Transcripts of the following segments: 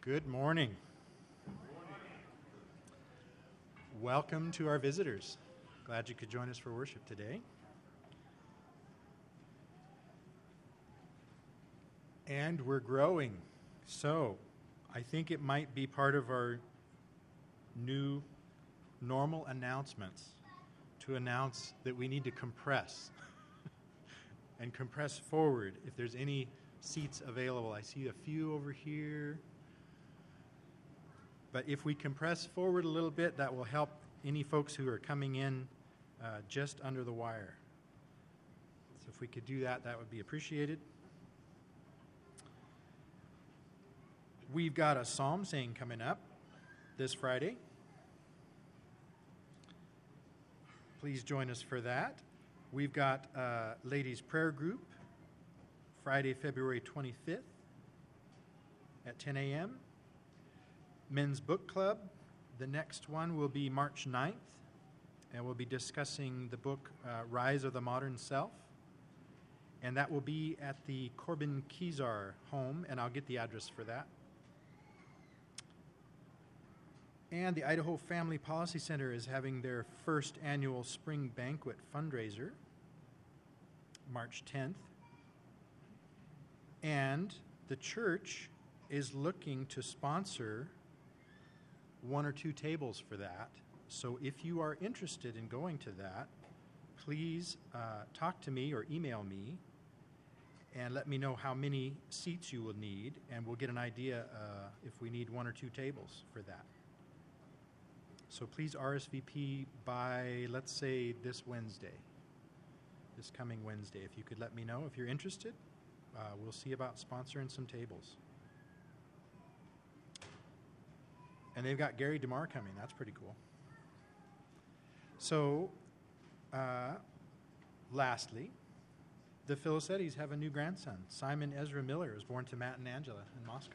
Good morning. Welcome to our visitors. Glad you could join us for worship today. And we're growing. So, I think it might be part of our new normal announcements to announce that we need to compress and compress forward if there's any seats available. I see a few over here. But if we compress forward a little bit, that will help any folks who are coming in just under the wire. So if we could do that, that would be appreciated. We've got a psalm saying coming up this Friday. Please join us for that. We've got a ladies' prayer group Friday, February 25th at 10 a.m. Men's Book Club, the next one will be March 9th, and we'll be discussing the book Rise of the Modern Self, and that will be at the Corbin Kezar home, and I'll get the address for that. And the Idaho Family Policy Center is having their first annual spring banquet fundraiser, March 10th, and the church is looking to sponsor one or two tables for that. So if you are interested in going to that, please talk to me or email me and let me know how many seats you will need, and we'll get an idea if we need one or two tables for that. So please RSVP by, let's say, this coming Wednesday. If you could let me know if you're interested, we'll see about sponsoring some tables. And they've got Gary DeMar coming. That's pretty cool. So, lastly, the Filisettis have a new grandson. Simon Ezra Miller was born to Matt and Angela in Moscow.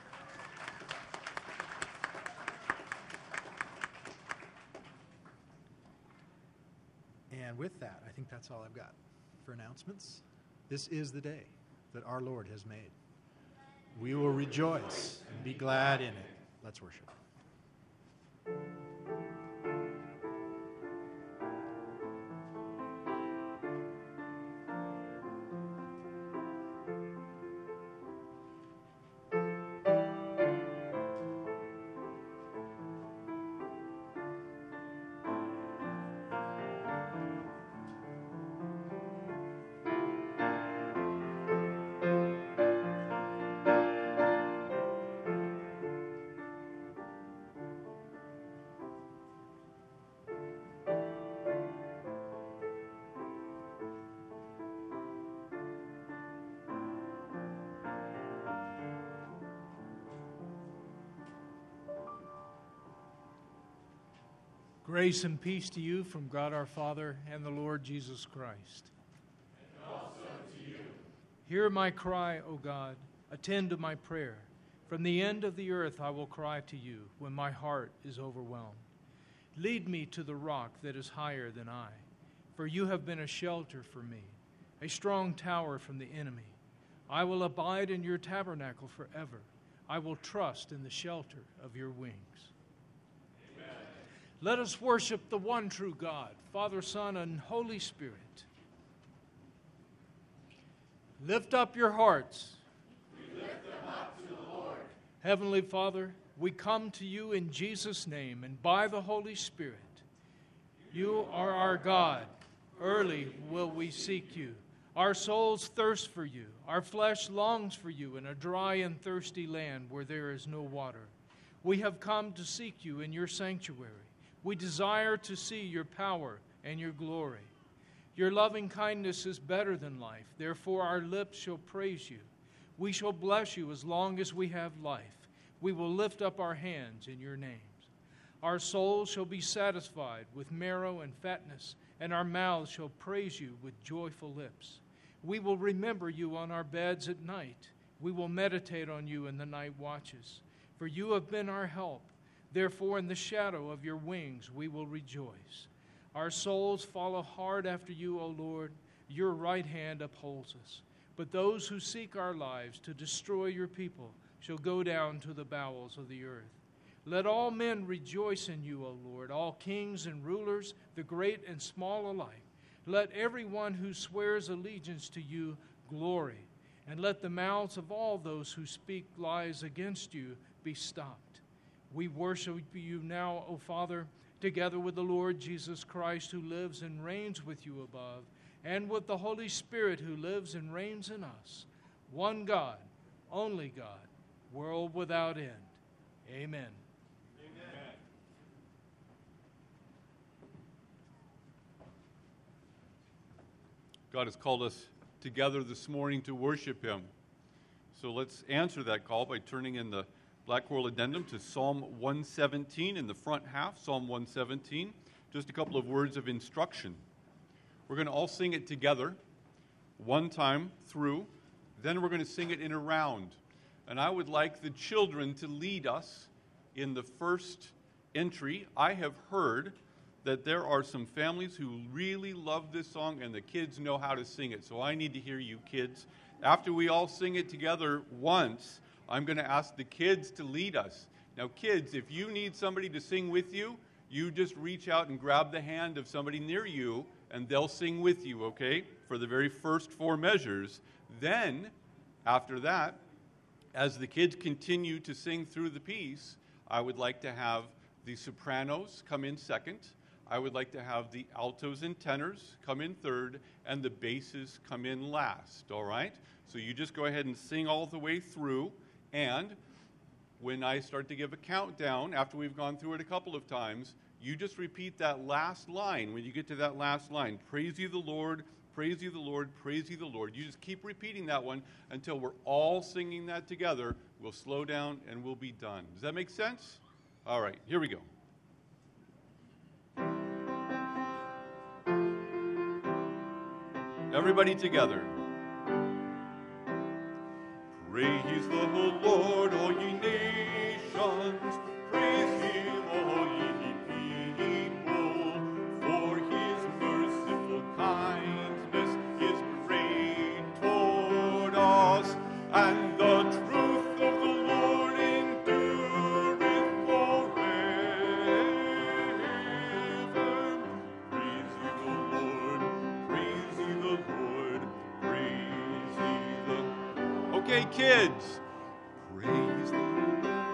And with that, I think that's all I've got for announcements. This is the day that our Lord has made. We will rejoice and be glad in it. Let's worship. Grace and peace to you from God our Father and the Lord Jesus Christ. And also to you. Hear my cry, O God. Attend to my prayer. From the end of the earth I will cry to you when my heart is overwhelmed. Lead me to the rock that is higher than I, for you have been a shelter for me, a strong tower from the enemy. I will abide in your tabernacle forever. I will trust in the shelter of your wings. Let us worship the one true God, Father, Son, and Holy Spirit. Lift up your hearts. We lift them up to the Lord. Heavenly Father, we come to you in Jesus' name and by the Holy Spirit. You are our God. Early will we seek you. Our souls thirst for you. Our flesh longs for you in a dry and thirsty land where there is no water. We have come to seek you in your sanctuary. We desire to see your power and your glory. Your loving kindness is better than life. Therefore, our lips shall praise you. We shall bless you as long as we have life. We will lift up our hands in your names. Our souls shall be satisfied with marrow and fatness, and our mouths shall praise you with joyful lips. We will remember you on our beds at night. We will meditate on you in the night watches. For you have been our help. Therefore, in the shadow of your wings we will rejoice. Our souls follow hard after you, O Lord. Your right hand upholds us. But those who seek our lives to destroy your people shall go down to the bowels of the earth. Let all men rejoice in you, O Lord, all kings and rulers, the great and small alike. Let everyone who swears allegiance to you glory, and let the mouths of all those who speak lies against you be stopped. We worship you now, O Father, together with the Lord Jesus Christ, who lives and reigns with you above, and with the Holy Spirit, who lives and reigns in us, one God, only God, world without end. Amen. God has called us together this morning to worship Him. So let's answer that call by turning in the Black Coral Addendum to Psalm 117 in the front half, Psalm 117. Just a couple of words of instruction. We're going to all sing it together, one time through. Then we're going to sing it in a round. And I would like the children to lead us in the first entry. I have heard that there are some families who really love this song and the kids know how to sing it. So I need to hear you kids. After we all sing it together once, I'm going to ask the kids to lead us. Now kids, if you need somebody to sing with you, you just reach out and grab the hand of somebody near you and they'll sing with you, okay? For the very first 4 measures. Then, after that, as the kids continue to sing through the piece, I would like to have the sopranos come in second. I would like to have the altos and tenors come in third, and the basses come in last, all right? So you just go ahead and sing all the way through, and when I start to give a countdown, after we've gone through it a couple of times, you just repeat that last line. When you get to that last line, praise ye the Lord, praise ye the Lord, praise ye the Lord. You just keep repeating that one until we're all singing that together. We'll slow down and we'll be done. Does that make sense? All right, here we go. Everybody together. Praise the Lord, all ye nations. Praise Him, all ye people. For His merciful kindness is great toward us, and the truth of the Lord endureth forever. Praise ye the Lord, praise ye the Lord, praise ye the... Okay, kids, praise the Lord.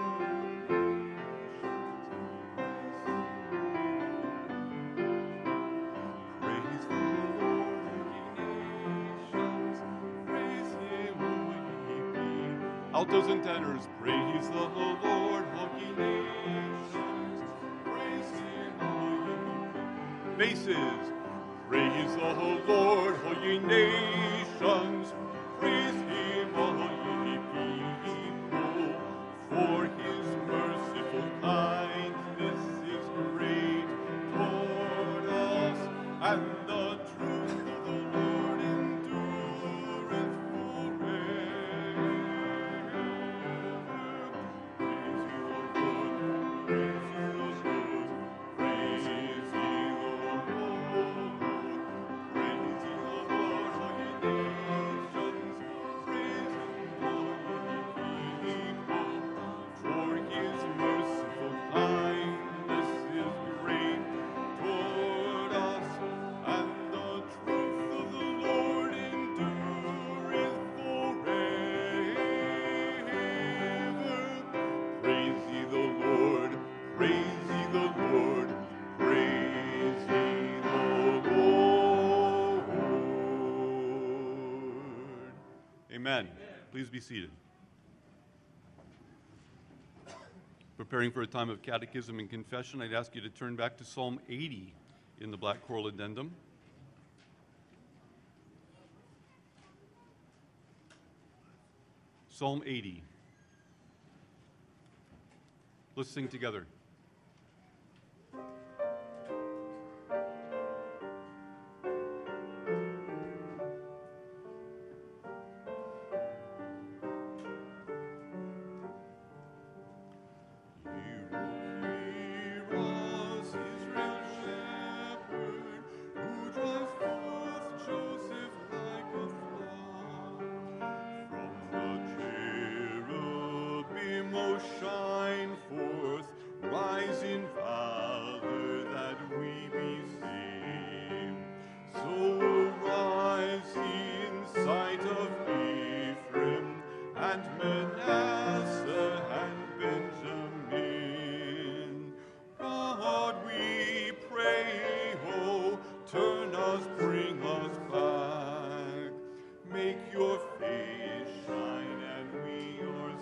Praise the Lord, ye nations, praise Him, all ye people. Altos and tenors, praise the Lord, all ye nations, praise Him, all ye people. Basses, praise the Lord, all ye nations, praise Him, all ye people. For His merciful kindness is great toward us, and the truth of the Lord endureth forever. Praise ye the Lord, praise ye the Lord, praise ye the Lord, praise ye the Lord, all ye nations, praise Him, all ye people. For His merciful kindness is great toward us, and the truth of the Lord endureth forever. Praise ye the Lord, praise ye the Lord, praise ye the Lord. Amen. Please be seated. Preparing for a time of catechism and confession, I'd ask you to turn back to Psalm 80 in the Black Coral Addendum. Psalm 80. Let's sing together. From the cherub so shine forth, rise in valor that we be saved. So arise in sight of Ephraim and Manasseh and Benjamin. God, we pray, oh, turn us, bring us back. Make your face shine and we are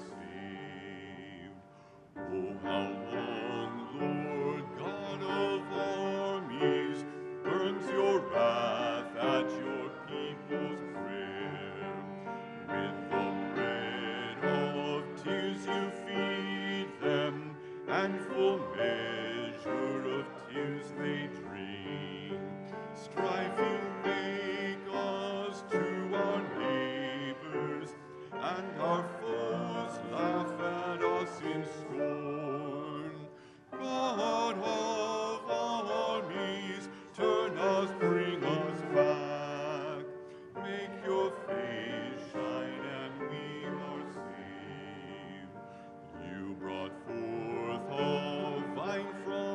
saved. Oh, how long, Lord God of armies, burns your wrath at your people's prayer. With the bread of tears you feed them, and full measure of tears they drink. Strive you make us to our neighbors, and our foes laugh at us in scorn. God of armies, turn us, bring us back. Make your face shine and we are saved. You brought forth a vine from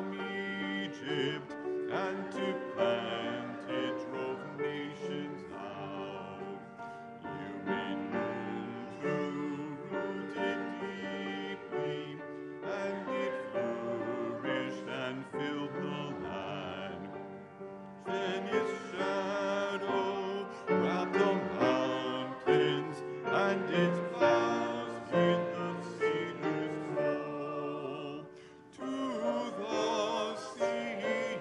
Egypt, and to plant it drove nations out. You made room to root it deeply, and it flourished and filled the land. Then its shadow wrapped the mountains, and its boughs hid the cedars tall. To the sea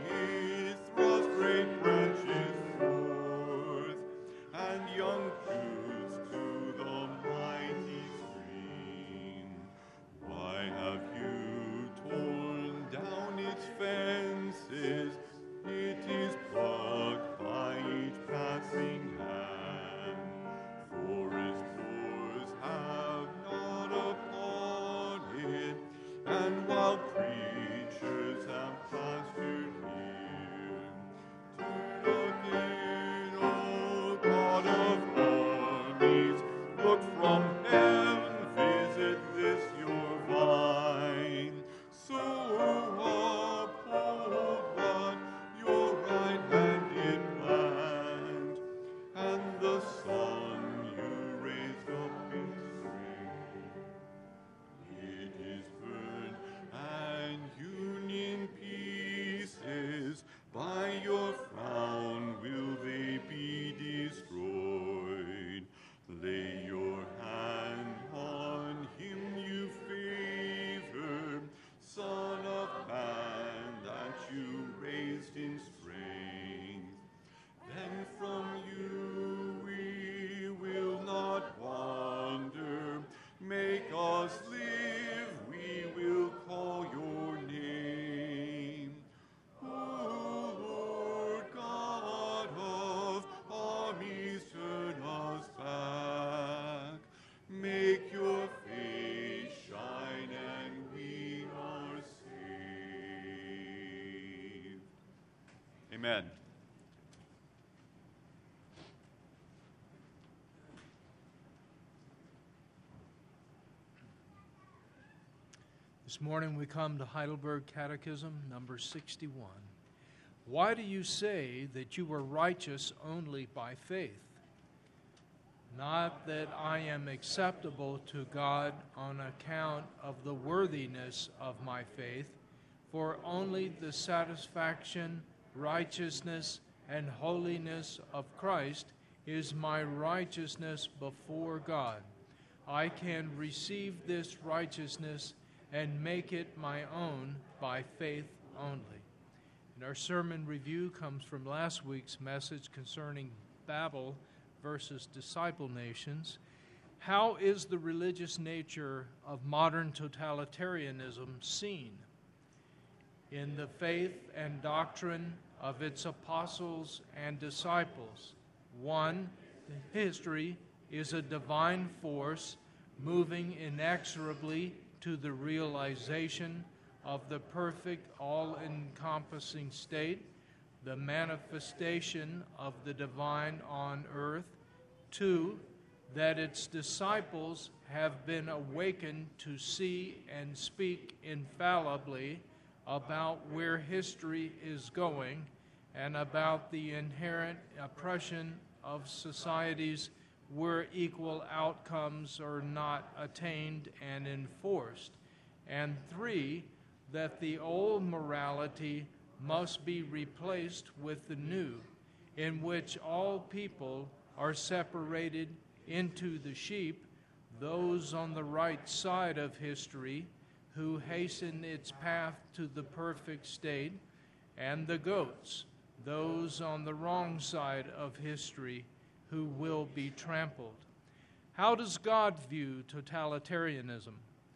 it thrust great branches forth, and young shoots to the mighty stream. Why have you torn down its fences? It is plucked by each passing hand. Forest doors have not upon it, and wild creatures have pastured here. Turn again, O God of armies, look from heaven, visit this your vine. So uphold what your right hand did plant, and the sun you raised up in strength. It is burned and hewn in pieces, by your frown will they be destroyed. Lay your hand on him you favor, Son of Man that you raised in strength. Then from you we will not wander. Make us live, we will call your name. O Lord God of armies, turn us back. Make your face shine and we are saved. Amen. This morning we come to Heidelberg Catechism, number 61. Why do you say that you are righteous only by faith? Not that I am acceptable to God on account of the worthiness of my faith, for only the satisfaction, righteousness, and holiness of Christ is my righteousness before God. I can receive this righteousness and make it my own by faith only. And our sermon review comes from last week's message concerning Babel versus disciple nations. How is the religious nature of modern totalitarianism seen? In the faith and doctrine of its apostles and disciples. One, history is a divine force moving inexorably to the realization of the perfect, all-encompassing state, the manifestation of the divine on earth. Two, that its disciples have been awakened to see and speak infallibly about where history is going and about the inherent oppression of societies where equal outcomes are not attained and enforced. And 3, that the old morality must be replaced with the new, in which all people are separated into the sheep, those on the right side of history who hasten its path to the perfect state, and the goats, those on the wrong side of history who will be trampled. How does God view totalitarianism?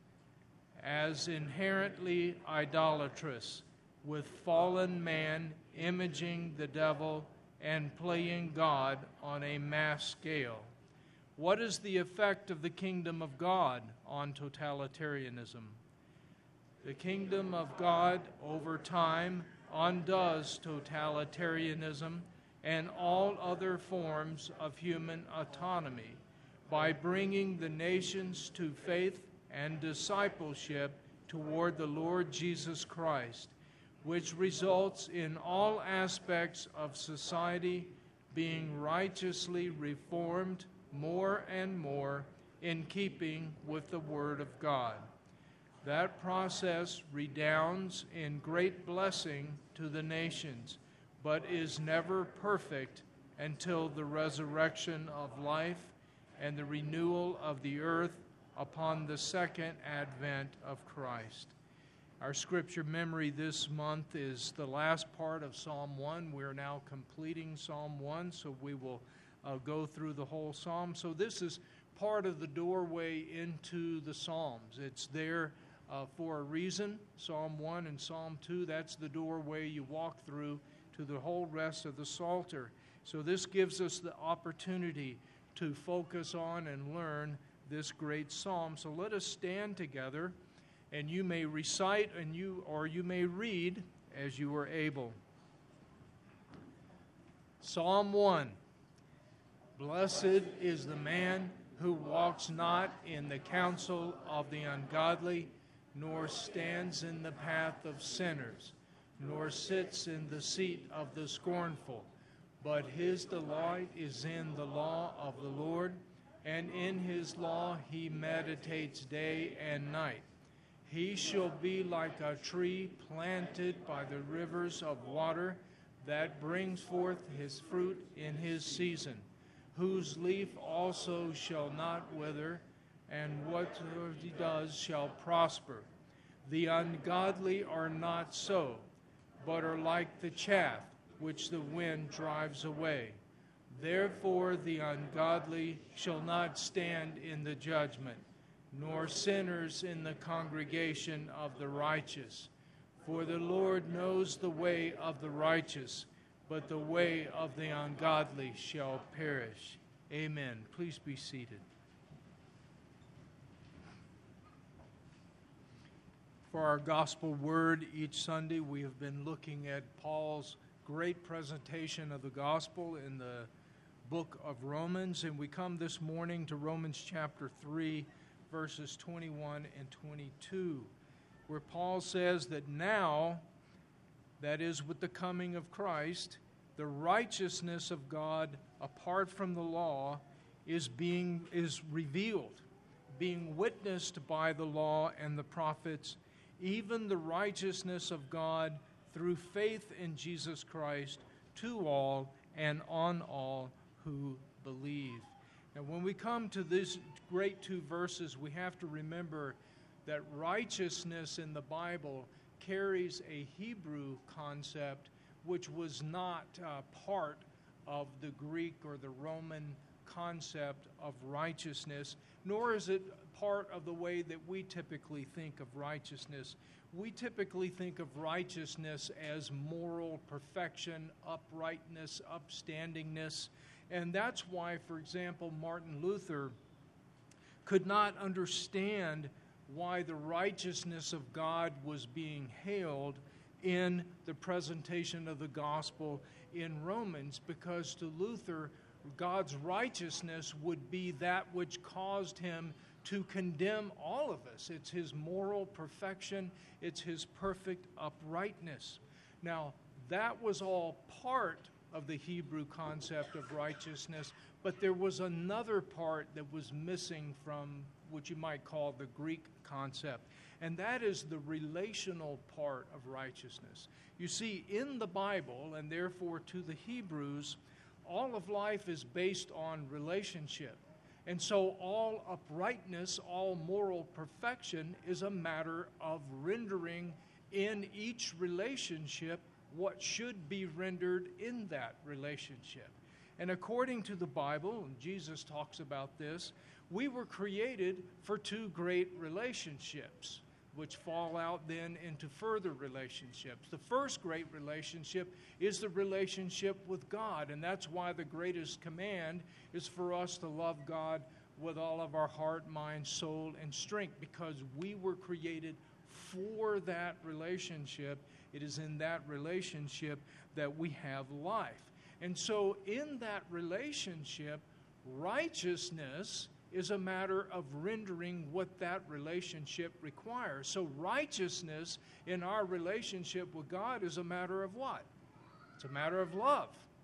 As inherently idolatrous, with fallen man imaging the devil and playing God on a mass scale. What is the effect of the kingdom of God on totalitarianism? The kingdom of God over time undoes totalitarianism and all other forms of human autonomy by bringing the nations to faith and discipleship toward the Lord Jesus Christ, which results in all aspects of society being righteously reformed more and more in keeping with the Word of God. That process redounds in great blessing to the nations, but is never perfect until the resurrection of life and the renewal of the earth upon the second advent of Christ. Our scripture memory this month is the last part of Psalm 1. We're now completing Psalm 1, so we will go through the whole psalm. So this is part of the doorway into the Psalms. It's there for a reason. Psalm 1 and Psalm 2, that's the doorway you walk through to the whole rest of the Psalter. So this gives us the opportunity to focus on and learn this great psalm. So let us stand together, and you may recite and you may read as you are able. Psalm 1. Blessed is the man who walks not in the counsel of the ungodly, nor stands in the path of sinners, nor sits in the seat of the scornful. But his delight is in the law of the Lord, and in his law he meditates day and night. He shall be like a tree planted by the rivers of water, that brings forth his fruit in his season, whose leaf also shall not wither, and whatsoever he does shall prosper. The ungodly are not so, but are like the chaff which the wind drives away. Therefore the ungodly shall not stand in the judgment, nor sinners in the congregation of the righteous. For the Lord knows the way of the righteous, but the way of the ungodly shall perish. Amen. Please be seated. For our gospel word each Sunday, we have been looking at Paul's great presentation of the gospel in the book of Romans, and we come this morning to Romans chapter 3, verses 21 and 22, where Paul says that now, that is with the coming of Christ, the righteousness of God apart from the law is revealed, being witnessed by the law and the prophets, even the righteousness of God through faith in Jesus Christ to all and on all who believe. And when we come to these great two verses, we have to remember that righteousness in the Bible carries a Hebrew concept which was not part of the Greek or the Roman concept of righteousness, nor is it part of the way that we typically think of righteousness. We typically think of righteousness as moral perfection, uprightness, upstandingness, and that's why, for example, Martin Luther could not understand why the righteousness of God was being hailed in the presentation of the gospel in Romans, because to Luther, God's righteousness would be that which caused him to condemn all of us. It's his moral perfection. It's his perfect uprightness. Now, that was all part of the Hebrew concept of righteousness, but there was another part that was missing from what you might call the Greek concept, and that is the relational part of righteousness. You see, in the Bible, and therefore to the Hebrews, all of life is based on relationship. And so all uprightness, all moral perfection is a matter of rendering in each relationship what should be rendered in that relationship. And according to the Bible, and Jesus talks about this, we were created for two great relationships, which fall out then into further relationships. The first great relationship is the relationship with God, and that's why the greatest command is for us to love God with all of our heart, mind, soul, and strength, because we were created for that relationship. It is in that relationship that we have life. And so in that relationship, righteousness is a matter of rendering what that relationship requires. So righteousness in our relationship with God is a matter of what? It's a matter of love.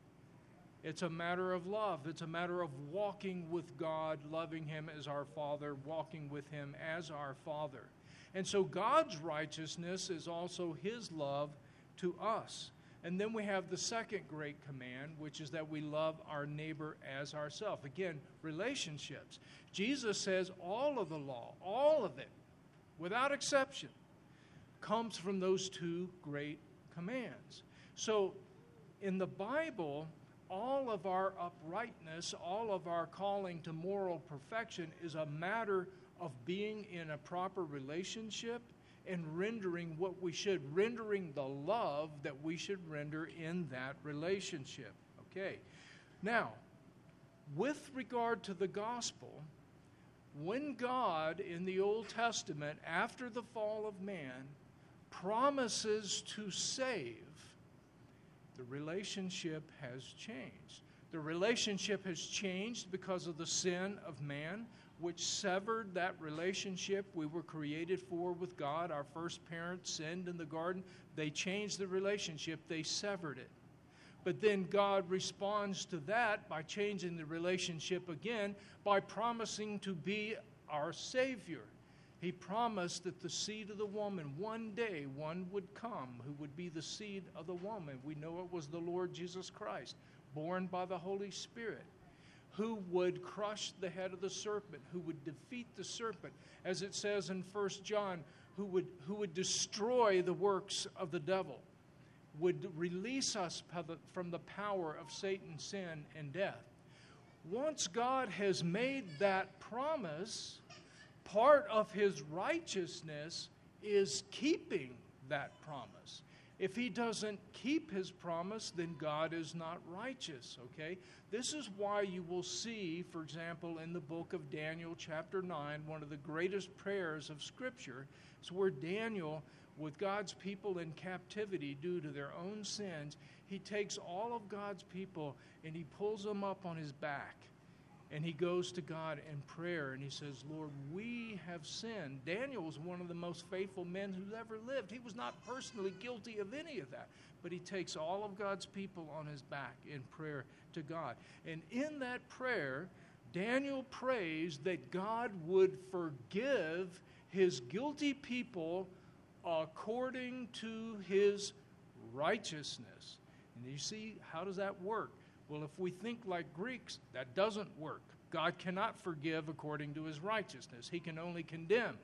It's a matter of love. It's a matter of walking with God, loving him as our Father, walking with him as our Father. And so God's righteousness is also his love to us. And then we have the second great command, which is that we love our neighbor as ourselves. Again, relationships. Jesus says all of the law, all of it, without exception, comes from those two great commands. So in the Bible, all of our uprightness, all of our calling to moral perfection is a matter of being in a proper relationship and rendering what we should, rendering the love that we should render in that relationship. Okay. Now, with regard to the gospel, when God in the Old Testament, after the fall of man, promises to save, the relationship has changed. The relationship has changed because of the sin of man, which severed that relationship we were created for with God. Our first parents sinned in the garden. They changed the relationship. They severed it. But then God responds to that by changing the relationship again by promising to be our Savior. He promised that the seed of the woman, one day one would come who would be the seed of the woman. We know it was the Lord Jesus Christ, born by the Holy Spirit, who would crush the head of the serpent, who would defeat the serpent, as it says in 1 John, who would destroy the works of the devil, would release us from the power of Satan, sin, and death. Once God has made that promise, part of his righteousness is keeping that promise. If he doesn't keep his promise, then God is not righteous, okay? This is why you will see, for example, in the book of Daniel chapter 9, one of the greatest prayers of Scripture, is where Daniel, with God's people in captivity due to their own sins, he takes all of God's people and he pulls them up on his back. And he goes to God in prayer and he says, Lord, we have sinned. Daniel was one of the most faithful men who's ever lived. He was not personally guilty of any of that. But he takes all of God's people on his back in prayer to God. And in that prayer, Daniel prays that God would forgive his guilty people according to his righteousness. And you see, how does that work? Well, if we think like Greeks, that doesn't work. God cannot forgive according to his righteousness. He can only condemn.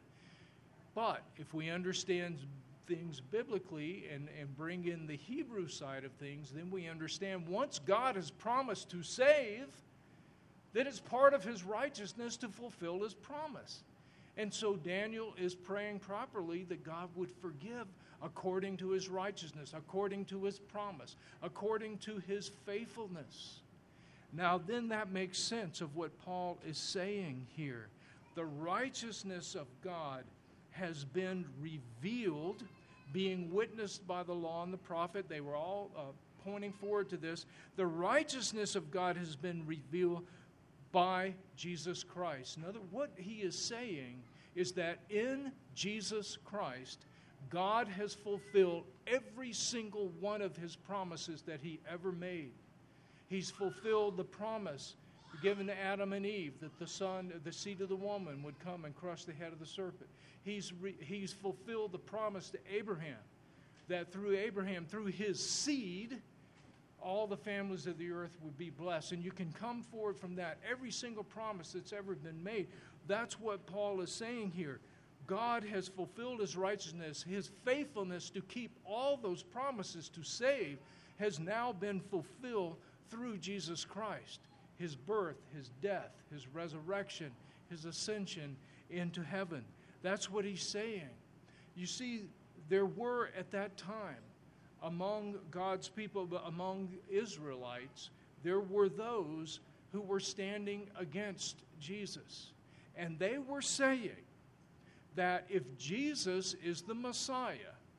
But if we understand things biblically and bring in the Hebrew side of things, then we understand once God has promised to save, then it's part of his righteousness to fulfill his promise. And so Daniel is praying properly that God would forgive according to his righteousness, according to his promise, according to his faithfulness. Now then that makes sense of what Paul is saying here. The righteousness of God has been revealed, being witnessed by the law and the prophet. They were all pointing forward to this. The righteousness of God has been revealed by Jesus Christ. In other words, what he is saying is that in Jesus Christ, God has fulfilled every single one of his promises that he ever made. He's fulfilled the promise given to Adam and Eve that the seed of the woman would come and crush the head of the serpent. He's fulfilled the promise to Abraham that through Abraham, through his seed, all the families of the earth would be blessed. And you can come forward from that. Every single promise that's ever been made. That's what Paul is saying here. God has fulfilled his righteousness. His faithfulness to keep all those promises to save has now been fulfilled through Jesus Christ. His birth, his death, his resurrection, his ascension into heaven. That's what he's saying. You see, there were at that time, among God's people, among Israelites, there were those who were standing against Jesus. And they were saying that if Jesus is the Messiah,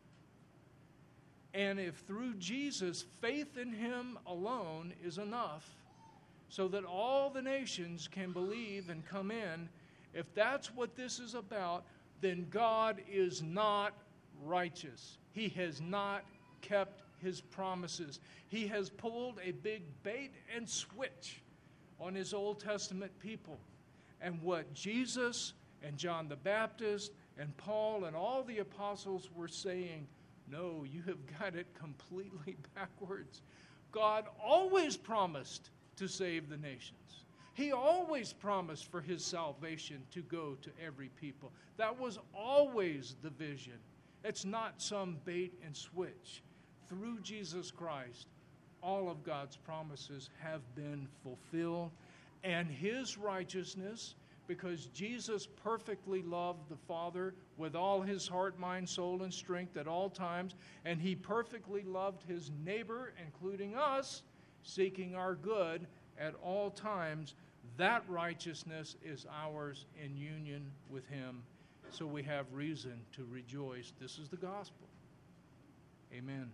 and if through Jesus faith in him alone is enough, so that all the nations can believe and come in, if that's what this is about, then God is not righteous. He has not kept his promises. He has pulled a big bait and switch on his Old Testament people. And what Jesus and John the Baptist and Paul and all the apostles were saying, no, you have got it completely backwards. God always promised to save the nations. He always promised for his salvation to go to every people. That was always the vision. It's not some bait and switch. Through Jesus Christ, all of God's promises have been fulfilled. And his righteousness, because Jesus perfectly loved the Father with all his heart, mind, soul, and strength at all times, and he perfectly loved his neighbor, including us, seeking our good at all times, that righteousness is ours in union with him. So we have reason to rejoice. This is the gospel. Amen.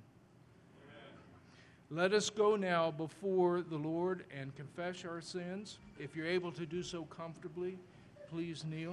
Let us go now before the Lord and confess our sins. If you're able to do so comfortably, please kneel.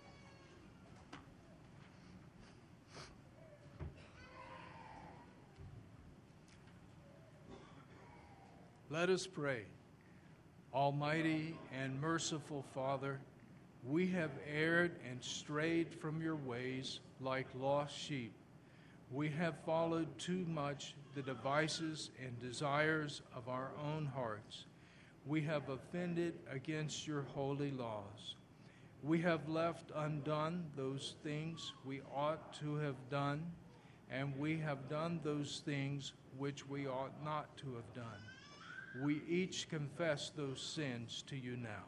Let us pray. Almighty and merciful Father, we have erred and strayed from your ways like lost sheep. We have followed too much the devices and desires of our own hearts. We have offended against your holy laws. We have left undone those things we ought to have done, and we have done those things which we ought not to have done. We each confess those sins to you now.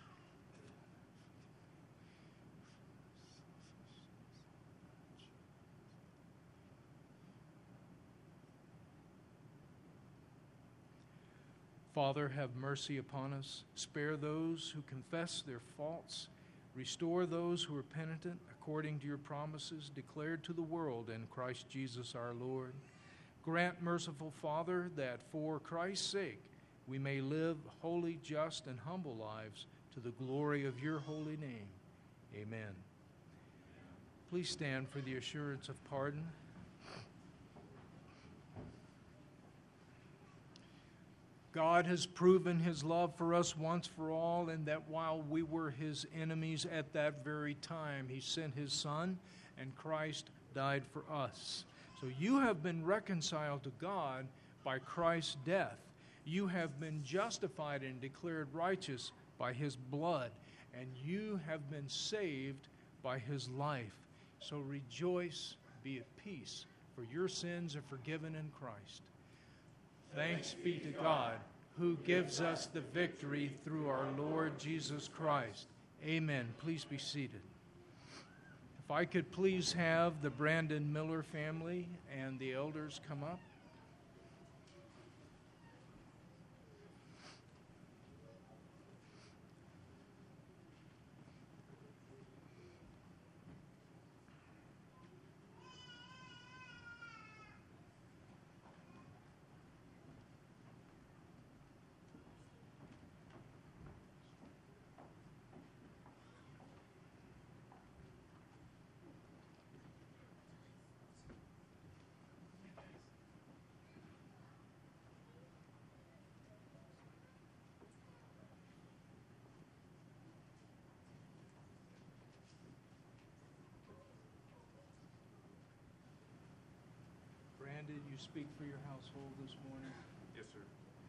Father, have mercy upon us. Spare those who confess their faults. Restore those who are penitent according to your promises declared to the world in Christ Jesus our Lord. Grant, merciful Father, that for Christ's sake we may live holy, just, and humble lives to the glory of your holy name. Amen. Please stand for the assurance of pardon. God has proven his love for us once for all, and that while we were his enemies at that very time, he sent his Son, and Christ died for us. So you have been reconciled to God by Christ's death. You have been justified and declared righteous by his blood, and you have been saved by his life. So rejoice, be at peace, for your sins are forgiven in Christ. Thanks be to God, who gives us the victory through our Lord Jesus Christ. Amen. Please be seated. If I could please have the Brandon Miller family and the elders come up. did you speak for your household this morning? Yes, sir.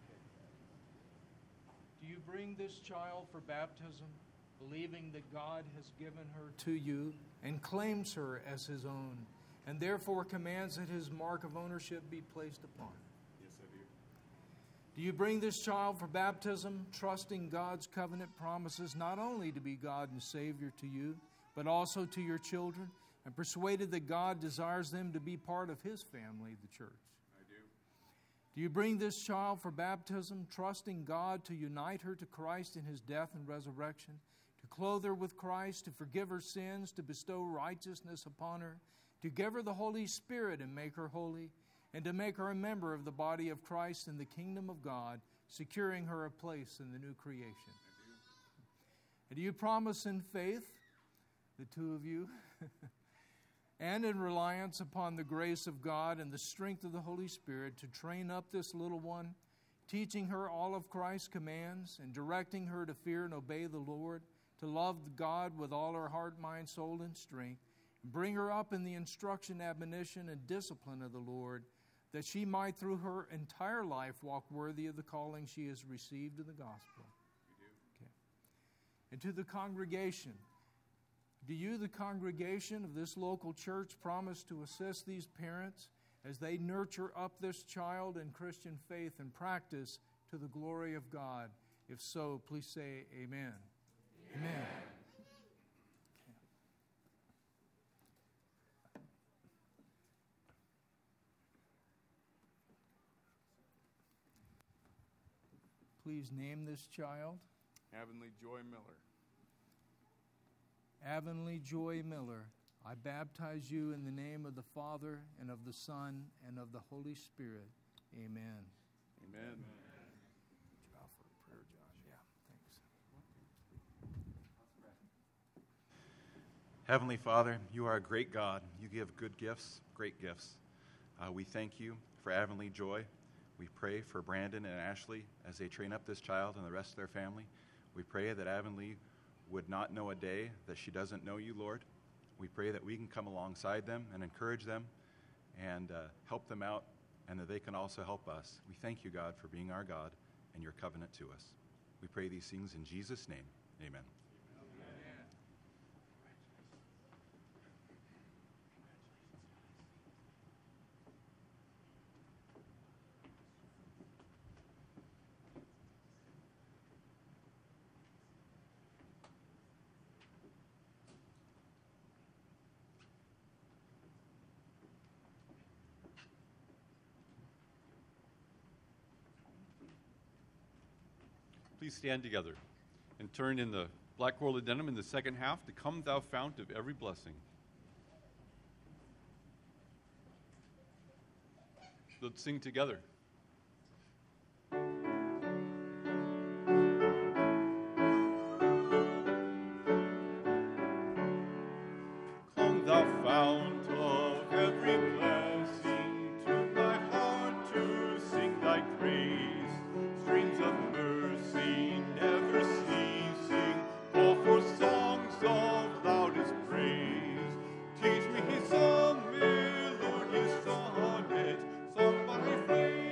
Do you bring this child for baptism, believing that God has given her to you and claims her as his own, and therefore commands that his mark of ownership be placed upon her? Yes, I do. Do you bring this child for baptism, trusting God's covenant promises not only to be God and Savior to you, but also to your children, and persuaded that God desires them to be part of his family, the church? I do. Do you bring this child for baptism, trusting God to unite her to Christ in his death and resurrection, to clothe her with Christ, to forgive her sins, to bestow righteousness upon her, to give her the Holy Spirit and make her holy, and to make her a member of the body of Christ in the kingdom of God, securing her a place in the new creation? I do. And do you promise in faith, the two of you, and in reliance upon the grace of God and the strength of the Holy Spirit, to train up this little one, teaching her all of Christ's commands and directing her to fear and obey the Lord, to love God with all her heart, mind, soul, and strength, and bring her up in the instruction, admonition, and discipline of the Lord, that she might through her entire life walk worthy of the calling she has received in the gospel? We do. Okay. And to the congregation, do you, the congregation of this local church, promise to assist these parents as they nurture up this child in Christian faith and practice to the glory of God? If so, please say amen. Amen. Amen. Please name this child. Heavenly Joy Miller. Avonlea Joy Miller, I baptize you in the name of the Father, and of the Son, and of the Holy Spirit. Amen. Amen. Bow for a prayer, Josh. Yeah, thanks. Heavenly Father, you are a great God. You give good gifts, great gifts. We thank you for Avonlea Joy. We pray for Brandon and Ashley as they train up this child and the rest of their family. We pray that Avonlea would not know a day that she doesn't know you, Lord. We pray that we can come alongside them and encourage them and help them out, and that they can also help us. We thank you, God, for being our God and your covenant to us. We pray these things in Jesus' name. Amen. Please stand together and turn in the Black Coral Addendum in the second half to Come Thou Fount of Every Blessing. Let's sing together. Come thou fount of every blessing, to my heart to sing thy praise. Streams of mercy never ceasing, call for songs of loudest praise. Teach me some melodious sonnet, sung by faith.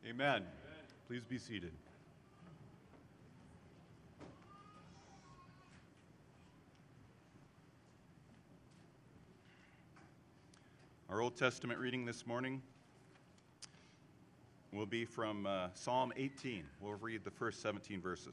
Amen. Please be seated. Our Old Testament reading this morning will be from Psalm 18. We'll read the first 17 verses.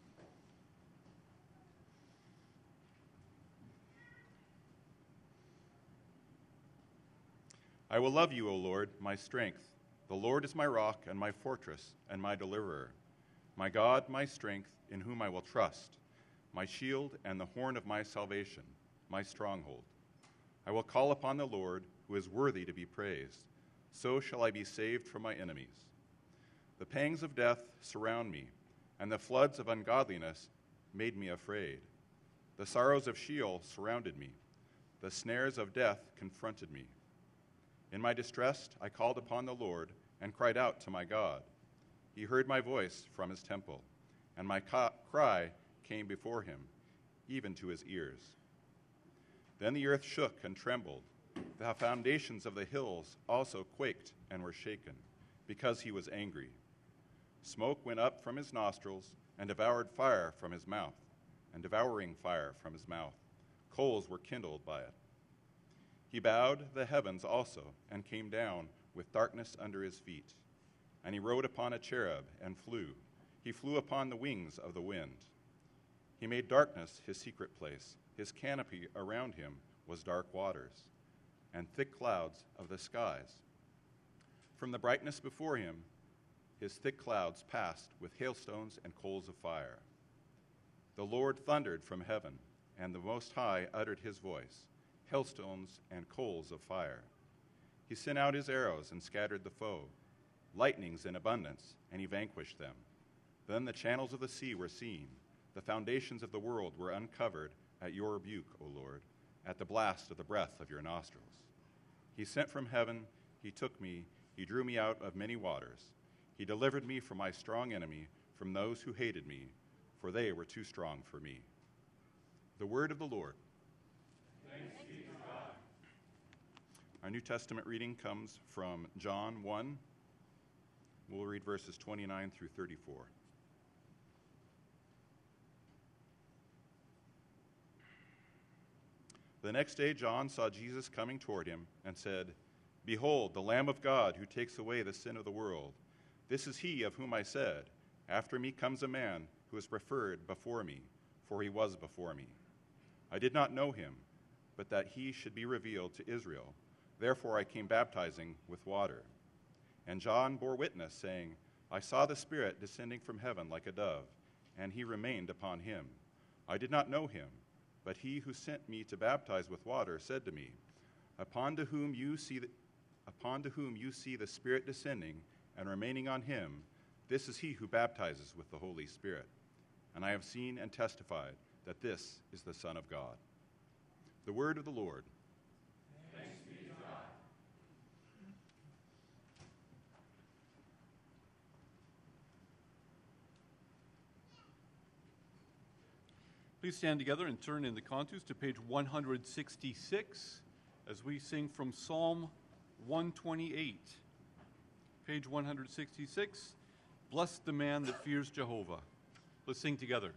I will love you, O Lord, my strength. The Lord is my rock and my fortress and my deliverer. My God, my strength, in whom I will trust, my shield and the horn of my salvation, my stronghold. I will call upon the Lord, who is worthy to be praised. So shall I be saved from my enemies. The pangs of death surround me, and the floods of ungodliness made me afraid. The sorrows of Sheol surrounded me. The snares of death confronted me. In my distress, I called upon the Lord and cried out to my God. He heard my voice from his temple, and my cry came before him, even to his ears. Then the earth shook and trembled. The foundations of the hills also quaked and were shaken, because he was angry. Smoke went up from his nostrils and devoured fire from his mouth, and devouring fire from his mouth. Coals were kindled by it. He bowed the heavens also and came down with darkness under his feet. And he rode upon a cherub and flew. He flew upon the wings of the wind. He made darkness his secret place. His canopy around him was dark waters and thick clouds of the skies. From the brightness before him, his thick clouds passed with hailstones and coals of fire. The Lord thundered from heaven, and the Most High uttered his voice, hailstones and coals of fire. He sent out his arrows and scattered the foe, lightnings in abundance, and he vanquished them. Then the channels of the sea were seen. The foundations of the world were uncovered at your rebuke, O Lord, at the blast of the breath of your nostrils. He sent from heaven, he took me, he drew me out of many waters. He delivered me from my strong enemy, from those who hated me, for they were too strong for me. The word of the Lord. Thanks be to God. Our New Testament reading comes from John 1. We'll read verses 29 through 34. The next day John saw Jesus coming toward him and said, Behold, the Lamb of God who takes away the sin of the world. This is he of whom I said, After me comes a man who is preferred before me, for he was before me. I did not know him, but that he should be revealed to Israel. Therefore I came baptizing with water. And John bore witness, saying, I saw the Spirit descending from heaven like a dove, and he remained upon him. I did not know him, but he who sent me to baptize with water said to me, Upon to whom you see the Spirit descending and remaining on him, this is he who baptizes with the Holy Spirit. And I have seen and testified that this is the Son of God. The word of the Lord. Thanks be to God. Please stand together and turn in the Cantus to page 166 as we sing from Psalm 128. Page 166, Bless the man that fears Jehovah. Let's sing together.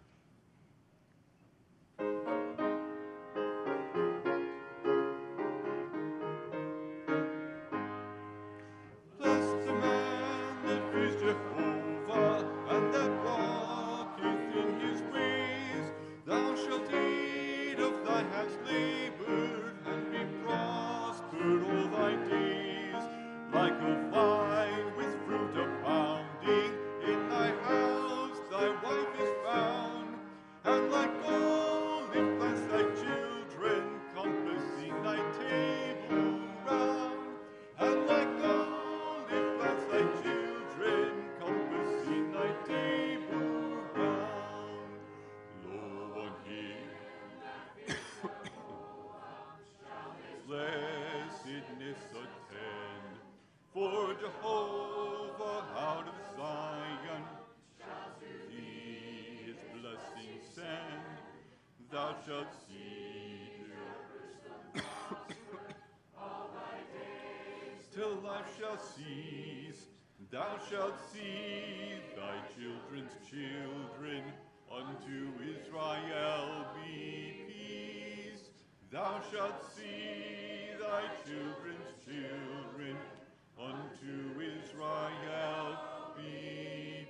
Till life shall cease, Thou shalt see thy children's children, unto Israel be peace. Thou shalt see thy children's children, unto Israel be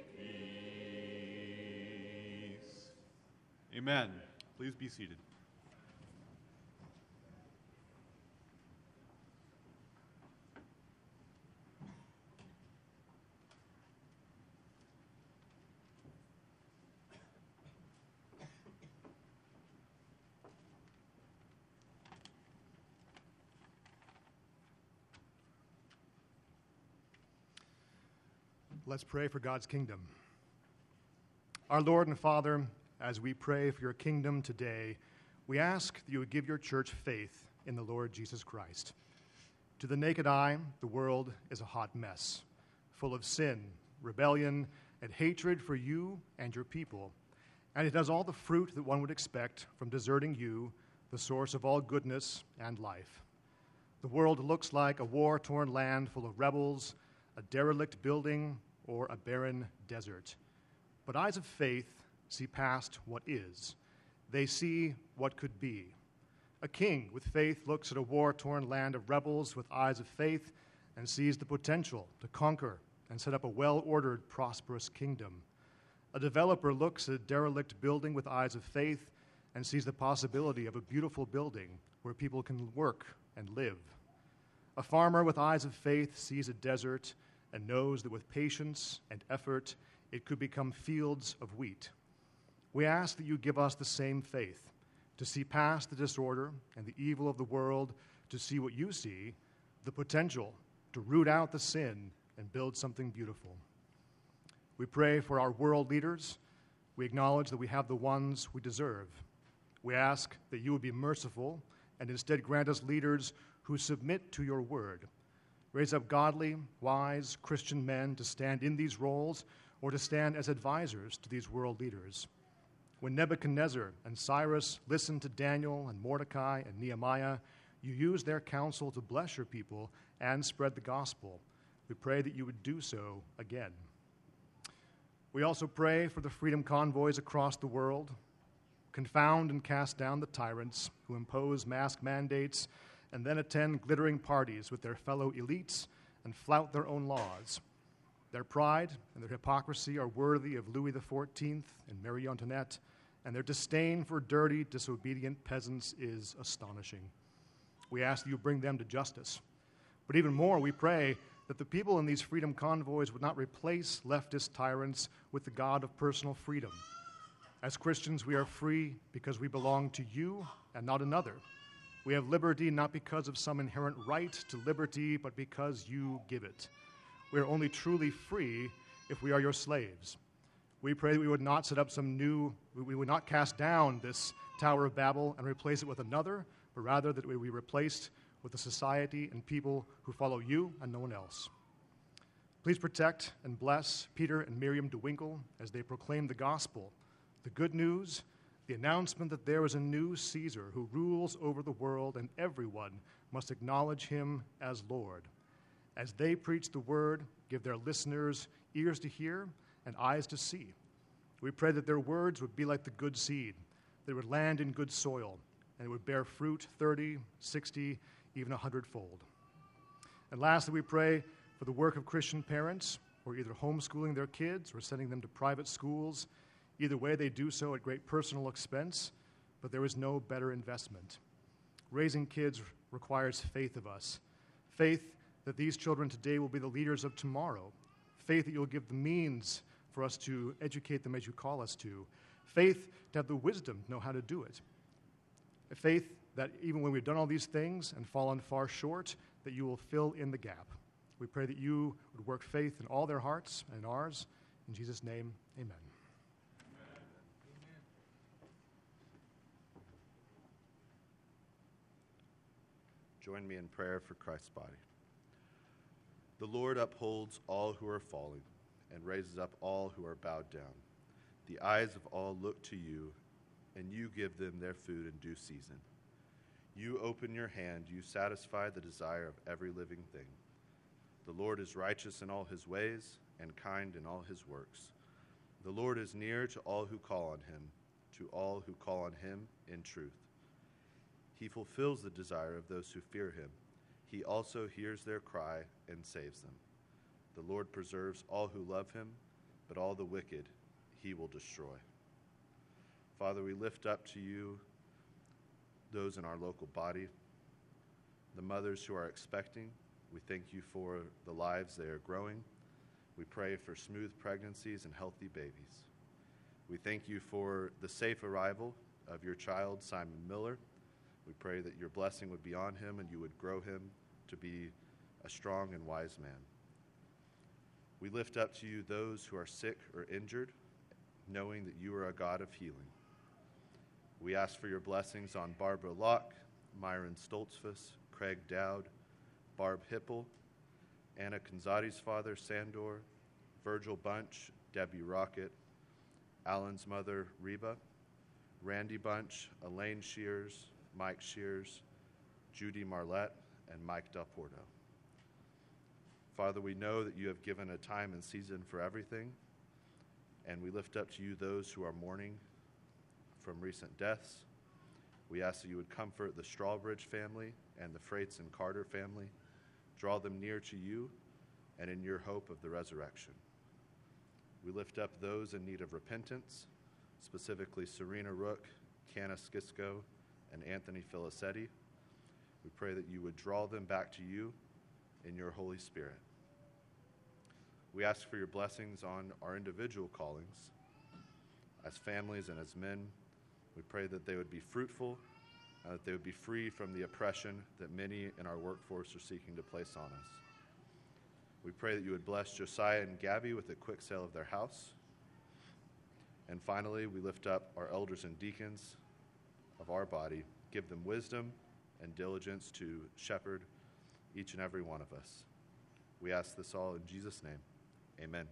peace. Amen. Please be seated. Let's pray for God's kingdom. Our Lord and Father, as we pray for your kingdom today, we ask that you would give your church faith in the Lord Jesus Christ. To the naked eye, the world is a hot mess, full of sin, rebellion, and hatred for you and your people. And it has all the fruit that one would expect from deserting you, the source of all goodness and life. The world looks like a war-torn land full of rebels, a derelict building, or a barren desert. But eyes of faith see past what is. They see what could be. A king with faith looks at a war-torn land of rebels with eyes of faith and sees the potential to conquer and set up a well-ordered, prosperous kingdom. A developer looks at a derelict building with eyes of faith and sees the possibility of a beautiful building where people can work and live. A farmer with eyes of faith sees a desert and knows that with patience and effort, it could become fields of wheat. We ask that you give us the same faith, to see past the disorder and the evil of the world, to see what you see, the potential to root out the sin and build something beautiful. We pray for our world leaders. We acknowledge that we have the ones we deserve. We ask that you would be merciful and instead grant us leaders who submit to your word. Raise up godly, wise Christian men to stand in these roles or to stand as advisors to these world leaders. When Nebuchadnezzar and Cyrus listened to Daniel and Mordecai and Nehemiah, you used their counsel to bless your people and spread the gospel. We pray that you would do so again. We also pray for the freedom convoys across the world. Confound and cast down the tyrants who impose mask mandates and then attend glittering parties with their fellow elites and flout their own laws. Their pride and their hypocrisy are worthy of Louis XIV and Marie Antoinette, and their disdain for dirty, disobedient peasants is astonishing. We ask that you bring them to justice. But even more, we pray that the people in these freedom convoys would not replace leftist tyrants with the God of personal freedom. As Christians, we are free because we belong to you and not another. We have liberty not because of some inherent right to liberty, but because you give it. We are only truly free if we are your slaves. We pray that we would not set up we would not cast down this Tower of Babel and replace it with another, but rather that we be replaced with a society and people who follow you and no one else. Please protect and bless Peter and Miriam DeWinkle as they proclaim the gospel, the good news, the announcement that there is a new Caesar who rules over the world and everyone must acknowledge him as Lord. As they preach the word, give their listeners ears to hear and eyes to see. We pray that their words would be like the good seed, that it would land in good soil, and it would bear fruit 30, 60, even 100-fold. And lastly, we pray for the work of Christian parents who are either homeschooling their kids or sending them to private schools. Either way, they do so at great personal expense, but there is no better investment. Raising kids requires faith of us, faith that these children today will be the leaders of tomorrow, faith that you'll give the means for us to educate them as you call us to, faith to have the wisdom to know how to do it, a faith that even when we've done all these things and fallen far short, that you will fill in the gap. We pray that you would work faith in all their hearts and in ours. In Jesus' name, amen. Join me in prayer for Christ's body. The Lord upholds all who are falling and raises up all who are bowed down. The eyes of all look to you, and you give them their food in due season. You open your hand, you satisfy the desire of every living thing. The Lord is righteous in all his ways and kind in all his works. The Lord is near to all who call on him, to all who call on him in truth. He fulfills the desire of those who fear him. He also hears their cry and saves them. The Lord preserves all who love him, but all the wicked he will destroy. Father, we lift up to you those in our local body, the mothers who are expecting. We thank you for the lives they are growing. We pray for smooth pregnancies and healthy babies. We thank you for the safe arrival of your child, Simon Miller. We pray that your blessing would be on him and you would grow him to be a strong and wise man. We lift up to you those who are sick or injured, knowing that you are a God of healing. We ask for your blessings on Barbara Locke, Myron Stoltzfus, Craig Dowd, Barb Hipple, Anna Kanzati's father, Sandor, Virgil Bunch, Debbie Rocket, Alan's mother, Reba, Randy Bunch, Elaine Shears, Mike Shears, Judy Marlette, and Mike Del Porto. Father, we know that you have given a time and season for everything, and we lift up to you those who are mourning from recent deaths. We ask that you would comfort the Strawbridge family and the Freights and Carter family. Draw them near to you and in your hope of the resurrection. We lift up those in need of repentance, specifically Serena Rook, Canna Skisco, and Anthony Filicetti. We pray that you would draw them back to you in your Holy Spirit. We ask for your blessings on our individual callings. As families and as men, we pray that they would be fruitful, that they would be free from the oppression that many in our workforce are seeking to place on us. We pray that you would bless Josiah and Gabby with a quick sale of their house. And finally, we lift up our elders and deacons of our body. Give them wisdom and diligence to shepherd each and every one of us. We ask this all in Jesus' name. Amen.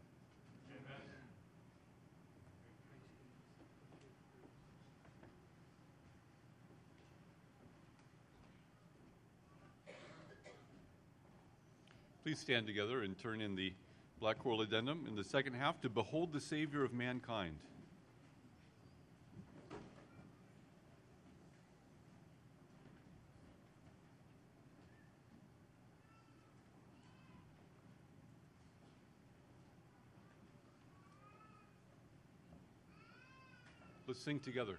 Please stand together and turn in the Black Choral Addendum in the second half to Behold the Savior of Mankind. Let's sing together.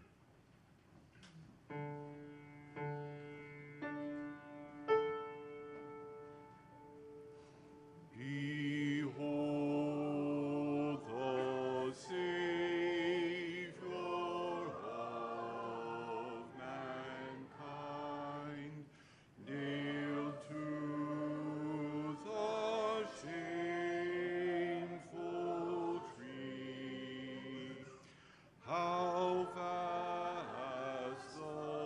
Behold the Savior of mankind, nailed to the shameful tree. How vast the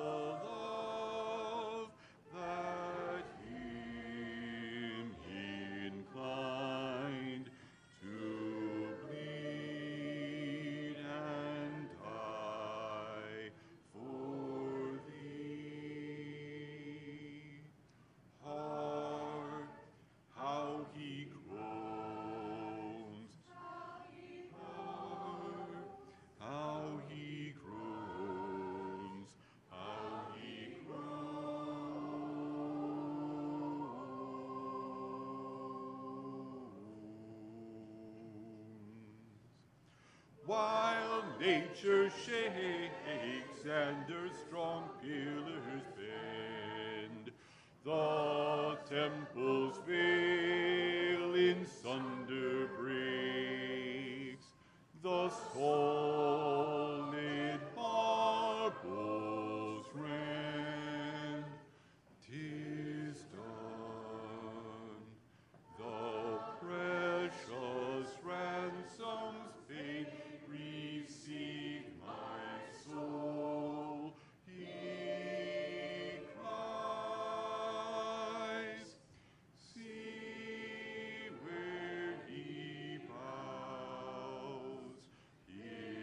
love that him inclined to bleed and die for thee. Hark, how he groans, how he groans, how he groans. While nature shakes and her strong pillars bend, the temple's veil in sunder breaks, the solid marbles rend. 'Tis done, the precious ransom's paid. Receive my soul, he cries. See where he bows his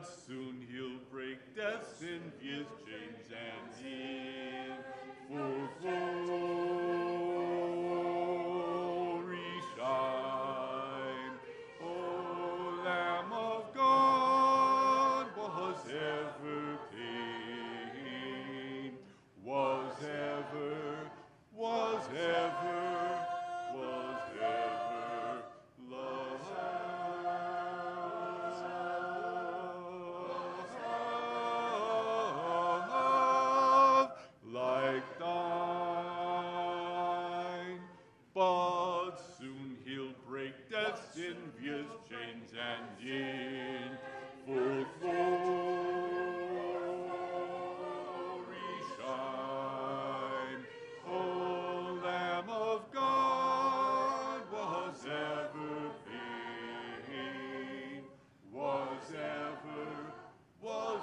soon he'll break death's envious chains and in full glory shine. O Lamb of God, was ever pain, was ever love. Like thine, but soon he'll break death's envious chains and in full glory shine. O Lamb of God, was ever pain, was ever love.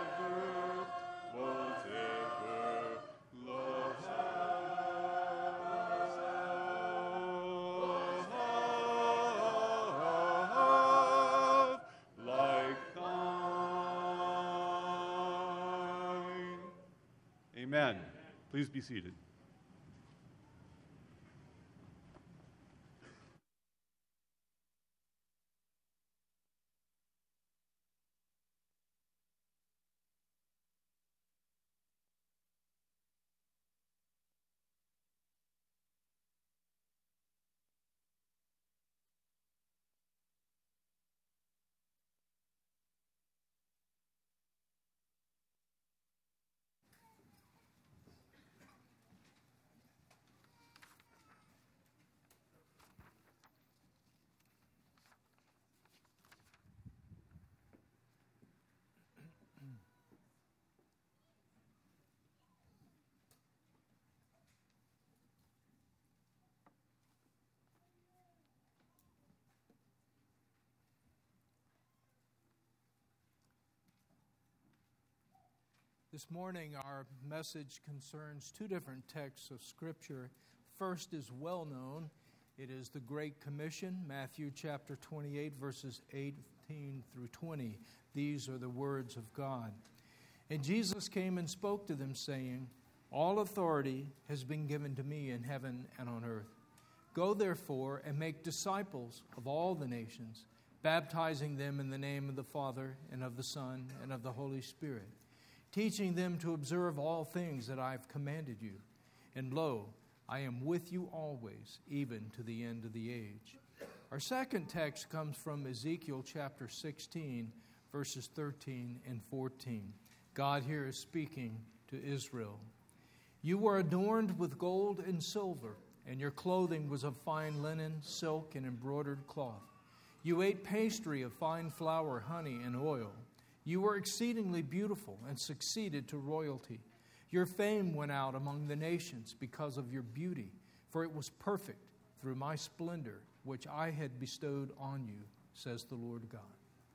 Like thine. Amen. Please be seated. This morning, our message concerns two different texts of Scripture. First is well known. It is the Great Commission, Matthew chapter 28, verses 18 through 20. These are the words of God. And Jesus came and spoke to them, saying, "All authority has been given to me in heaven and on earth. Go therefore and make disciples of all the nations, baptizing them in the name of the Father and of the Son and of the Holy Spirit, teaching them to observe all things that I have commanded you. And lo, I am with you always, even to the end of the age." Our second text comes from Ezekiel chapter 16, verses 13 and 14. God here is speaking to Israel. "You were adorned with gold and silver, and your clothing was of fine linen, silk, and embroidered cloth. You ate pastry of fine flour, honey, and oil. You were exceedingly beautiful and succeeded to royalty. Your fame went out among the nations because of your beauty, for it was perfect through my splendor, which I had bestowed on you, says the Lord God."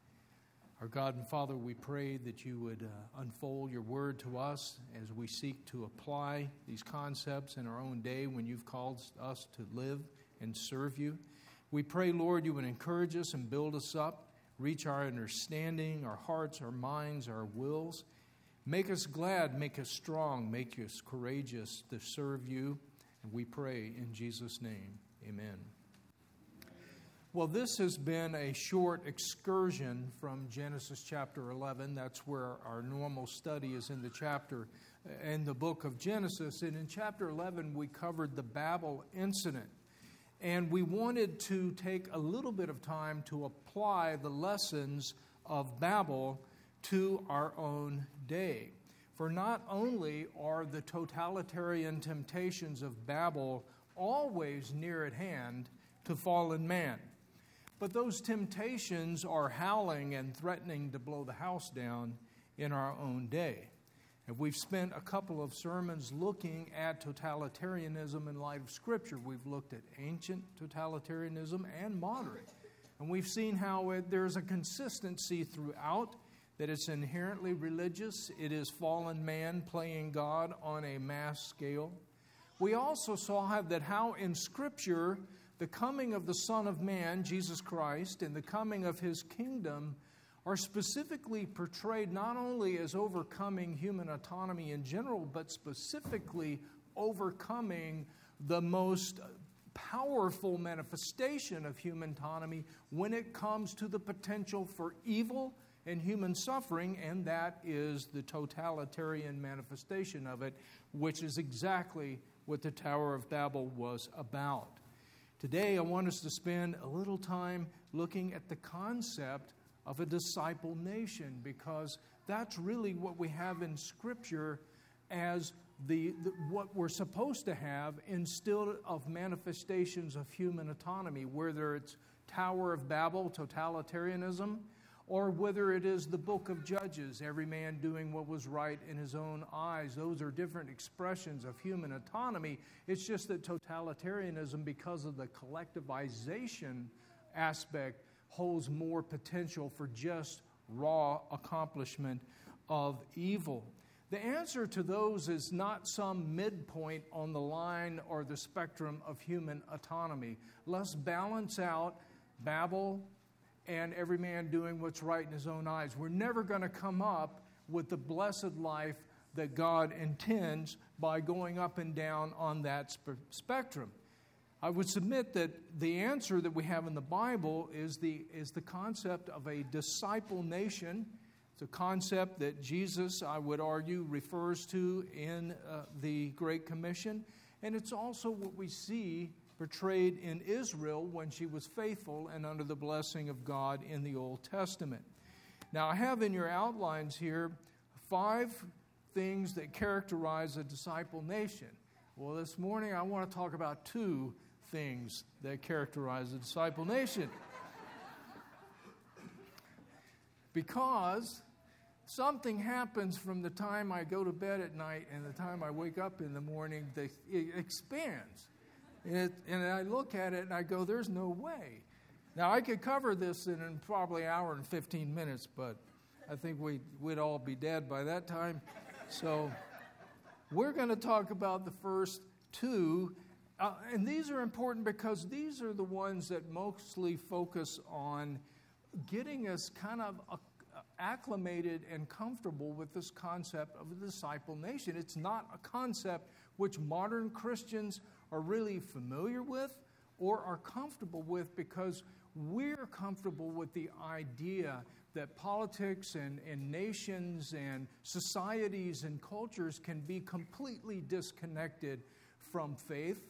Our God and Father, we pray that you would unfold your word to us as we seek to apply these concepts in our own day when you've called us to live and serve you. We pray, Lord, you would encourage us and build us up. Reach our understanding, our hearts, our minds, our wills. Make us glad, make us strong, make us courageous to serve you. And we pray in Jesus' name, amen. Well, this has been a short excursion from Genesis chapter 11. That's where our normal study is in the book of Genesis. And in chapter 11, we covered the Babel incident. And we wanted to take a little bit of time to apply the lessons of Babel to our own day. For not only are the totalitarian temptations of Babel always near at hand to fallen man, but those temptations are howling and threatening to blow the house down in our own day. And we've spent a couple of sermons looking at totalitarianism in light of Scripture. We've looked at ancient totalitarianism and modern. And we've seen how there's a consistency throughout, that it's inherently religious. It is fallen man playing God on a mass scale. We also saw how in Scripture, the coming of the Son of Man, Jesus Christ, and the coming of His kingdom are specifically portrayed not only as overcoming human autonomy in general, but specifically overcoming the most powerful manifestation of human autonomy when it comes to the potential for evil and human suffering, and that is the totalitarian manifestation of it, which is exactly what the Tower of Babel was about. Today, I want us to spend a little time looking at the concept of a disciple nation, because that's really what we have in Scripture as what we're supposed to have instead of manifestations of human autonomy, whether it's Tower of Babel, totalitarianism, or whether it is the book of Judges, every man doing what was right in his own eyes. Those are different expressions of human autonomy. It's just that totalitarianism, because of the collectivization aspect, holds more potential for just raw accomplishment of evil. The answer to those is not some midpoint on the line or the spectrum of human autonomy. Let's balance out Babel and every man doing what's right in his own eyes. We're never going to come up with the blessed life that God intends by going up and down on that spectrum. I would submit that the answer that we have in the Bible is the concept of a disciple nation. It's a concept that Jesus, I would argue, refers to in the Great Commission. And it's also what we see portrayed in Israel when she was faithful and under the blessing of God in the Old Testament. Now, I have in your outlines here 5 things that characterize a disciple nation. Well, this morning I want to talk about 2 things that characterize a disciple nation. Because something happens from the time I go to bed at night and the time I wake up in the morning that it expands. And I look at it and I go, there's no way. Now, I could cover this in probably an hour and 15 minutes, but I think we'd all be dead by that time. So we're going to talk about the first 2. And these are important because these are the ones that mostly focus on getting us kind of acclimated and comfortable with this concept of a disciple nation. It's not a concept which modern Christians are really familiar with or are comfortable with, because we're comfortable with the idea that politics and nations and societies and cultures can be completely disconnected from faith,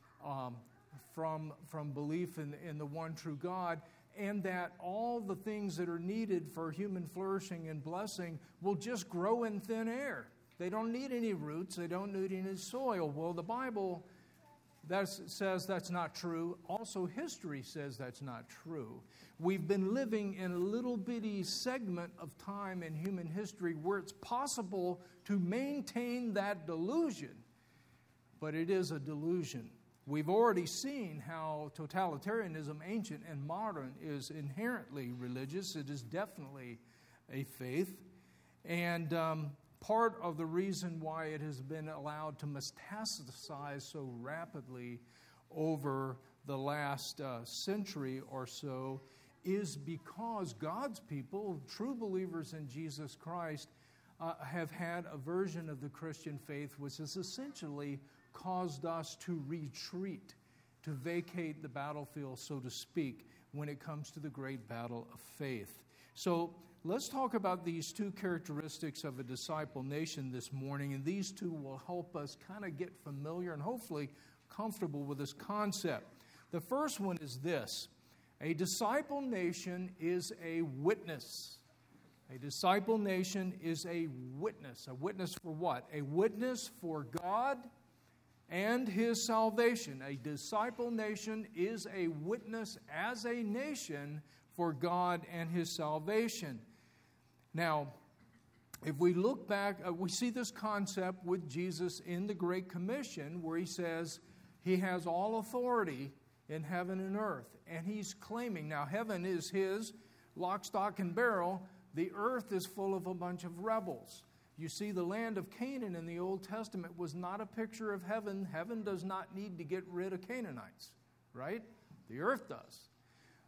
from belief in the one true God, and that all the things that are needed for human flourishing and blessing will just grow in thin air. They don't need any roots. They don't need any soil. Well, the Bible says that's not true. Also, history says that's not true. We've been living in a little bitty segment of time in human history where it's possible to maintain that delusion, but it is a delusion. We've already seen how totalitarianism, ancient and modern, is inherently religious. It is definitely a faith. And part of the reason why it has been allowed to metastasize so rapidly over the last century or so is because God's people, true believers in Jesus Christ, have had a version of the Christian faith which has essentially caused us to retreat, to vacate the battlefield, so to speak, when it comes to the great battle of faith. So let's talk about these 2 characteristics of a disciple nation this morning, and these 2 will help us kind of get familiar and hopefully comfortable with this concept. The first one is this: a disciple nation is a witness. A disciple nation is a witness. A witness for what? A witness for God and His salvation. A disciple nation is a witness as a nation for God and His salvation. Now, if we look back, we see this concept with Jesus in the Great Commission, where He says He has all authority in heaven and earth. And He's claiming, now heaven is His, lock, stock, and barrel. The earth is full of a bunch of rebels. You see, the land of Canaan in the Old Testament was not a picture of heaven. Heaven does not need to get rid of Canaanites, right? The earth does.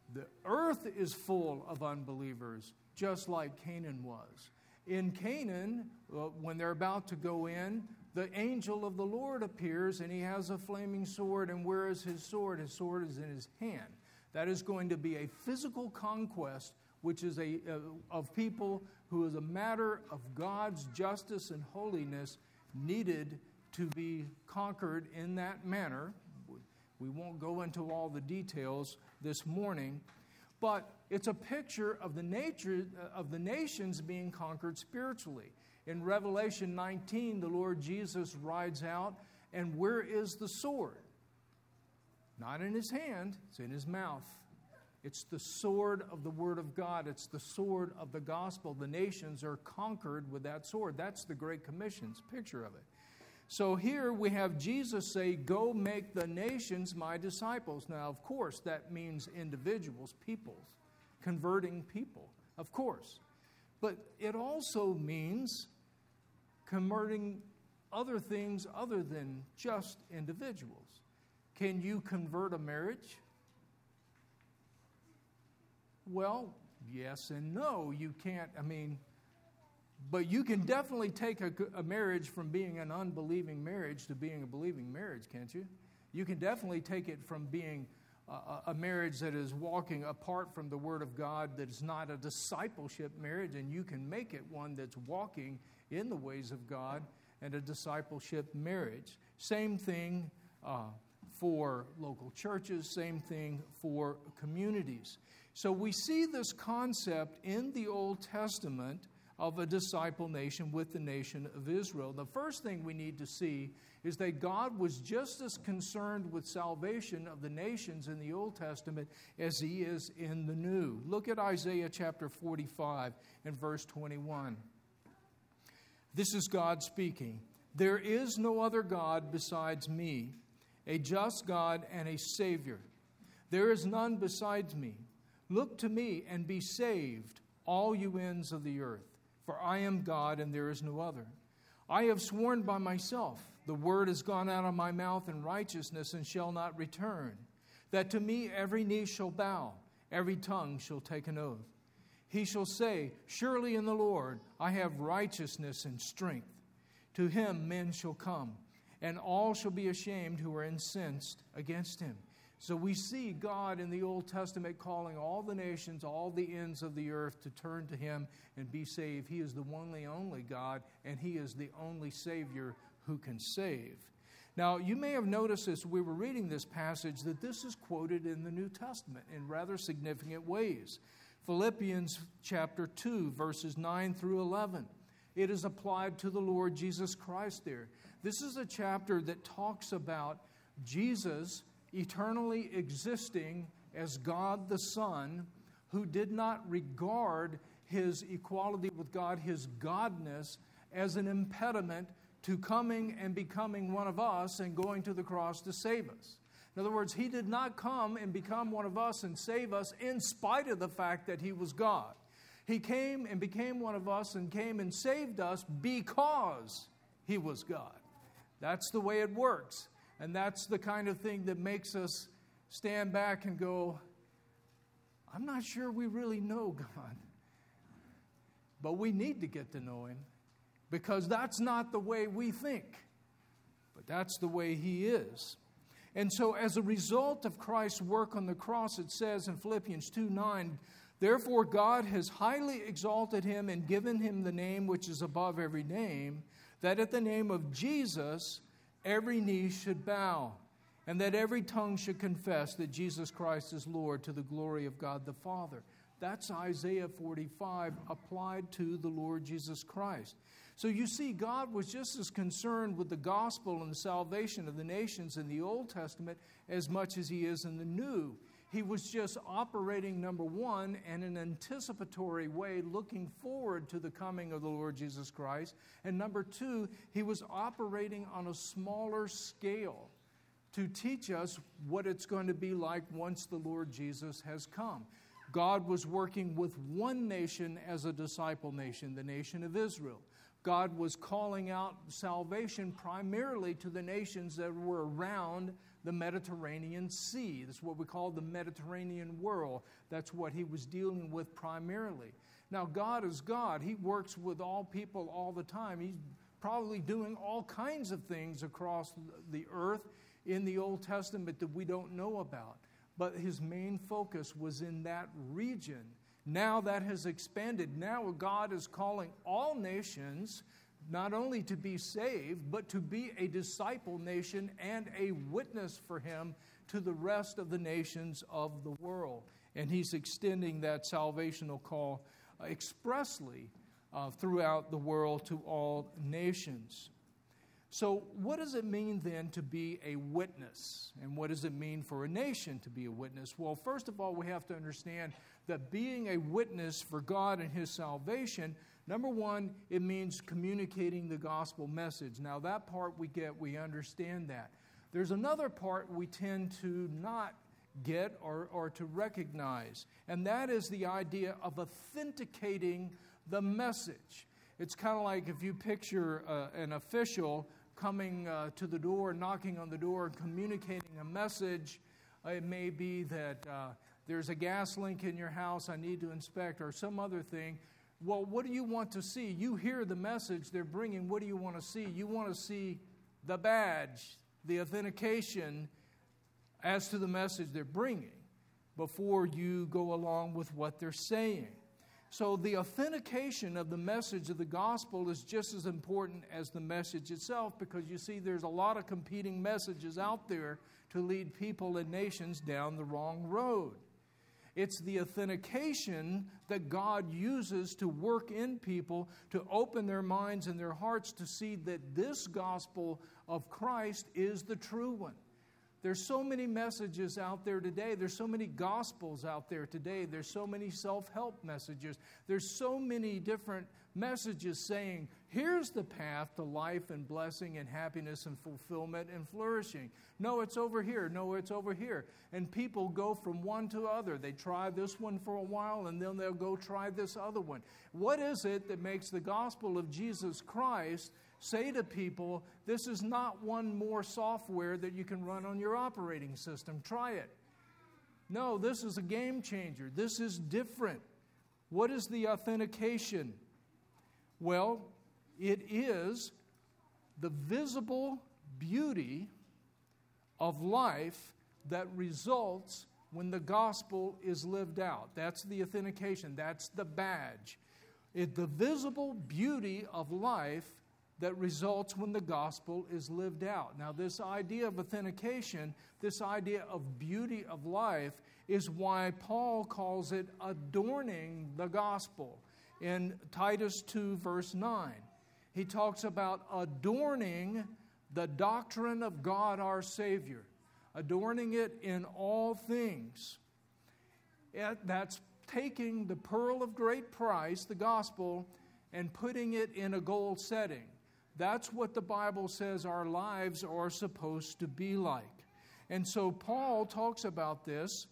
The earth is full of unbelievers, just like Canaan was. In Canaan, when they're about to go in, the angel of the Lord appears, and he has a flaming sword. And where is his sword? His sword is in his hand. That is going to be a physical conquest, which is of people who is a matter of God's justice and holiness needed to be conquered in that manner. We won't go into all the details this morning, but it's a picture of the nature of the nations being conquered spiritually. In Revelation 19, the Lord Jesus rides out, and where is the sword? Not in his hand, it's in his mouth. It's the sword of the Word of God. It's the sword of the gospel. The nations are conquered with that sword. That's the Great Commission's picture of it. So here we have Jesus say, go make the nations my disciples. Now, of course, that means individuals, peoples, converting people, of course. But it also means converting other things other than just individuals. Can you convert a marriage? Well, yes and no. You can't, but you can definitely take a marriage from being an unbelieving marriage to being a believing marriage, can't you? You can definitely take it from being a marriage that is walking apart from the Word of God, that is not a discipleship marriage, and you can make it one that's walking in the ways of God and a discipleship marriage. Same thing for local churches, same thing for communities. So we see this concept in the Old Testament of a disciple nation with the nation of Israel. The first thing we need to see is that God was just as concerned with salvation of the nations in the Old Testament as he is in the New. Look at Isaiah chapter 45 and verse 21. This is God speaking. There is no other God besides me, a just God and a Savior. There is none besides me. Look to me and be saved, all you ends of the earth. For I am God and there is no other. I have sworn by myself, the word has gone out of my mouth in righteousness and shall not return, that to me every knee shall bow, every tongue shall take an oath. He shall say, surely in the Lord I have righteousness and strength. To him men shall come, and all shall be ashamed who are incensed against him. So we see God in the Old Testament calling all the nations, all the ends of the earth to turn to him and be saved. He is the one and only God, and he is the only Savior who can save. Now, you may have noticed as we were reading this passage that this is quoted in the New Testament in rather significant ways. Philippians chapter 2, verses 9 through 11. It is applied to the Lord Jesus Christ there. This is a chapter that talks about Jesus eternally existing as God the Son, who did not regard his equality with God, his godness, as an impediment to coming and becoming one of us and going to the cross to save us. In other words, he did not come and become one of us and save us in spite of the fact that he was God. He came and became one of us and came and saved us because he was God. That's the way it works. And that's the kind of thing that makes us stand back and go, I'm not sure we really know God. But we need to get to know him, because that's not the way we think. But that's the way he is. And so as a result of Christ's work on the cross, it says in Philippians 2:9, therefore God has highly exalted him and given him the name which is above every name, that at the name of Jesus every knee should bow, and that every tongue should confess that Jesus Christ is Lord, to the glory of God the Father. That's Isaiah 45 applied to the Lord Jesus Christ. So you see, God was just as concerned with the gospel and the salvation of the nations in the Old Testament as much as he is in the New. He was just operating, number one, in an anticipatory way, looking forward to the coming of the Lord Jesus Christ. And number two, he was operating on a smaller scale to teach us what it's going to be like once the Lord Jesus has come. God was working with one nation as a disciple nation, the nation of Israel. God was calling out salvation primarily to the nations that were around the Mediterranean Sea. That's what we call the Mediterranean world. That's what he was dealing with primarily. Now, God is God. He works with all people all the time. He's probably doing all kinds of things across the earth in the Old Testament that we don't know about. But his main focus was in that region. Now that has expanded. Now God is calling all nations not only to be saved, but to be a disciple nation and a witness for him to the rest of the nations of the world. And he's extending that salvational call expressly throughout the world to all nations. So what does it mean then to be a witness? And what does it mean for a nation to be a witness? Well, first of all, we have to understand that being a witness for God and his salvation, number one, it means communicating the gospel message. Now, that part we get, we understand that. There's another part we tend to not get or to recognize, and that is the idea of authenticating the message. It's kind of like if you picture an official coming to the door, knocking on the door, communicating a message. It may be that there's a gas leak in your house I need to inspect, or some other thing. Well, what do you want to see? You hear the message they're bringing. What do you want to see? You want to see the badge, the authentication as to the message they're bringing before you go along with what they're saying. So the authentication of the message of the gospel is just as important as the message itself, because you see there's a lot of competing messages out there to lead people and nations down the wrong road. It's the authentication that God uses to work in people to open their minds and their hearts to see that this gospel of Christ is the true one. There's so many messages out there today. There's so many gospels out there today. There's so many self-help messages. There's so many different messages saying, here's the path to life and blessing and happiness and fulfillment and flourishing. No, it's over here. No, it's over here. And people go from one to other. They try this one for a while, and then they'll go try this other one. What is it that makes the gospel of Jesus Christ say to people, this is not one more software that you can run on your operating system. Try it. No, this is a game changer. This is different. What is the authentication? Well, it is the visible beauty of life that results when the gospel is lived out. That's the authentication. That's the badge. The visible beauty of life that results when the gospel is lived out. Now, this idea of authentication, this idea of beauty of life, is why Paul calls it adorning the gospel. In Titus 2, verse 9, he talks about adorning the doctrine of God our Savior, adorning it in all things. That's taking the pearl of great price, the gospel, and putting it in a gold setting. That's what the Bible says our lives are supposed to be like. And so Paul talks about this